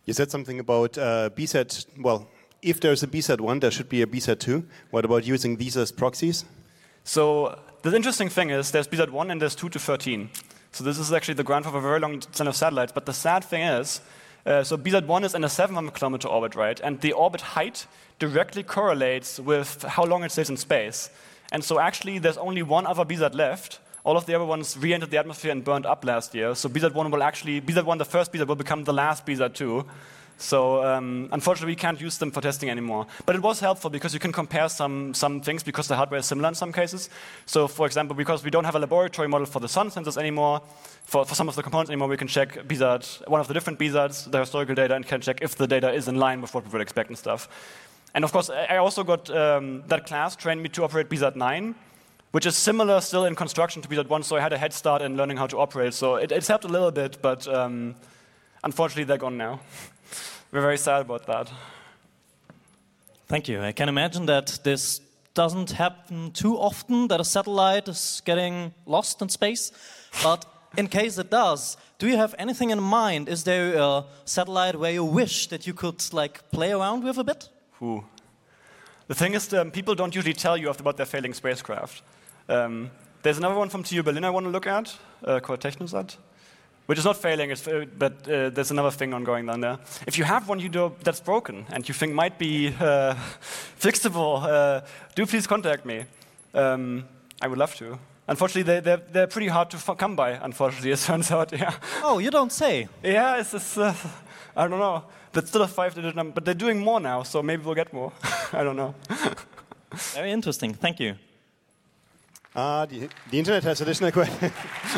You said something about uh, B Z. Well, if there's a B Z one, there should be a B Z two. What about using these as proxies? So the interesting thing is there's B Z one and there's two to thirteen. So this is actually the grandfather of a very long set of satellites. But the sad thing is, uh, so B Z one is in a seven hundred kilometer orbit, right? And the orbit height directly correlates with how long it stays in space. And so actually there's only one other B Z left. All of the other ones re-entered the atmosphere and burned up last year. So B Z one will actually, B Z one, the first B Z, will become the last B Z two. So um, unfortunately, we can't use them for testing anymore. But it was helpful because you can compare some, some things because the hardware is similar in some cases. So for example, because we don't have a laboratory model for the sun sensors anymore, for, for some of the components anymore, we can check B Z, one of the different B Zs, the historical data, and can check if the data is in line with what we would expect and stuff. And of course, I also got, um, that class trained me to operate B Z nine, which is similar still in construction to B Z one, so I had a head start in learning how to operate. So it, it's helped a little bit, but um, unfortunately they're gone now. We're very sad about that. Thank you. I can imagine that this doesn't happen too often, that a satellite is getting lost in space. But in case it does, do you have anything in mind? Is there a satellite where you wish that you could like play around with a bit? Ooh. The thing is, um, people don't usually tell you about their failing spacecraft. Um, there's another one from T U Berlin I want to look at, uh, called Technosat, which is not failing, it's, uh, but uh, there's another thing ongoing down there. If you have one you do that's broken and you think might be uh, fixable, uh, do please contact me. Um, I would love to. Unfortunately, they, they're, they're pretty hard to f come by, unfortunately, it turns out, yeah. Oh, you don't say. Yeah, it's, it's uh, I don't know. That's still a five-digit number, but they're doing more now, so maybe we'll get more. I don't know. Very interesting, thank you. Uh, the, the internet has additional questions.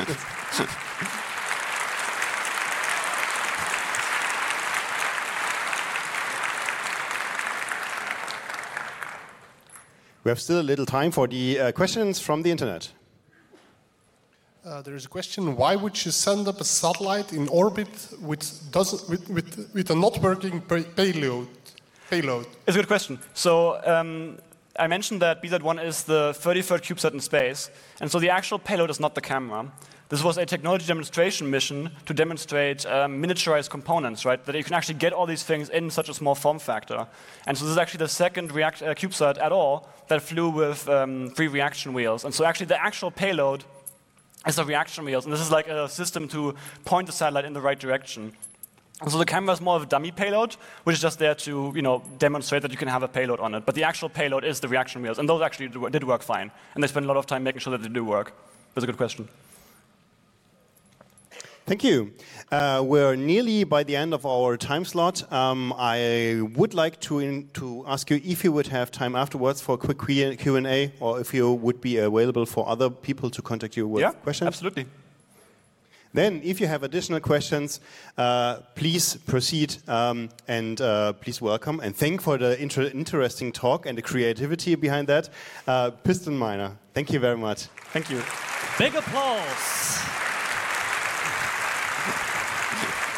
We have still a little time for the uh, questions from the internet. Uh, there is a question: why would you send up a satellite in orbit with doesn't with with, with a not working pay payload? Payload. It's a good question. So um, I mentioned that B Z one is the thirty-third CubeSat in space, and so the actual payload is not the camera. This was a technology demonstration mission to demonstrate um, miniaturized components, right? That you can actually get all these things in such a small form factor. And so this is actually the second react uh, CubeSat at all that flew with um, three reaction wheels. And so actually the actual payload is the reaction wheels. And this is like a system to point the satellite in the right direction. And so the camera is more of a dummy payload, which is just there to, you know, demonstrate that you can have a payload on it. But the actual payload is the reaction wheels. And those actually did work fine. And they spent a lot of time making sure that they do work. That's a good question. Thank you. Uh, we're nearly by the end of our time slot. Um, I would like to in, to ask you if you would have time afterwards for a quick Q and A, or if you would be available for other people to contact you with yeah, questions. Absolutely. Then, if you have additional questions, uh, please proceed um, and uh, please welcome and thank for the inter interesting talk and the creativity behind that. Uh, Piston Miner, thank you very much. Thank you. Big applause.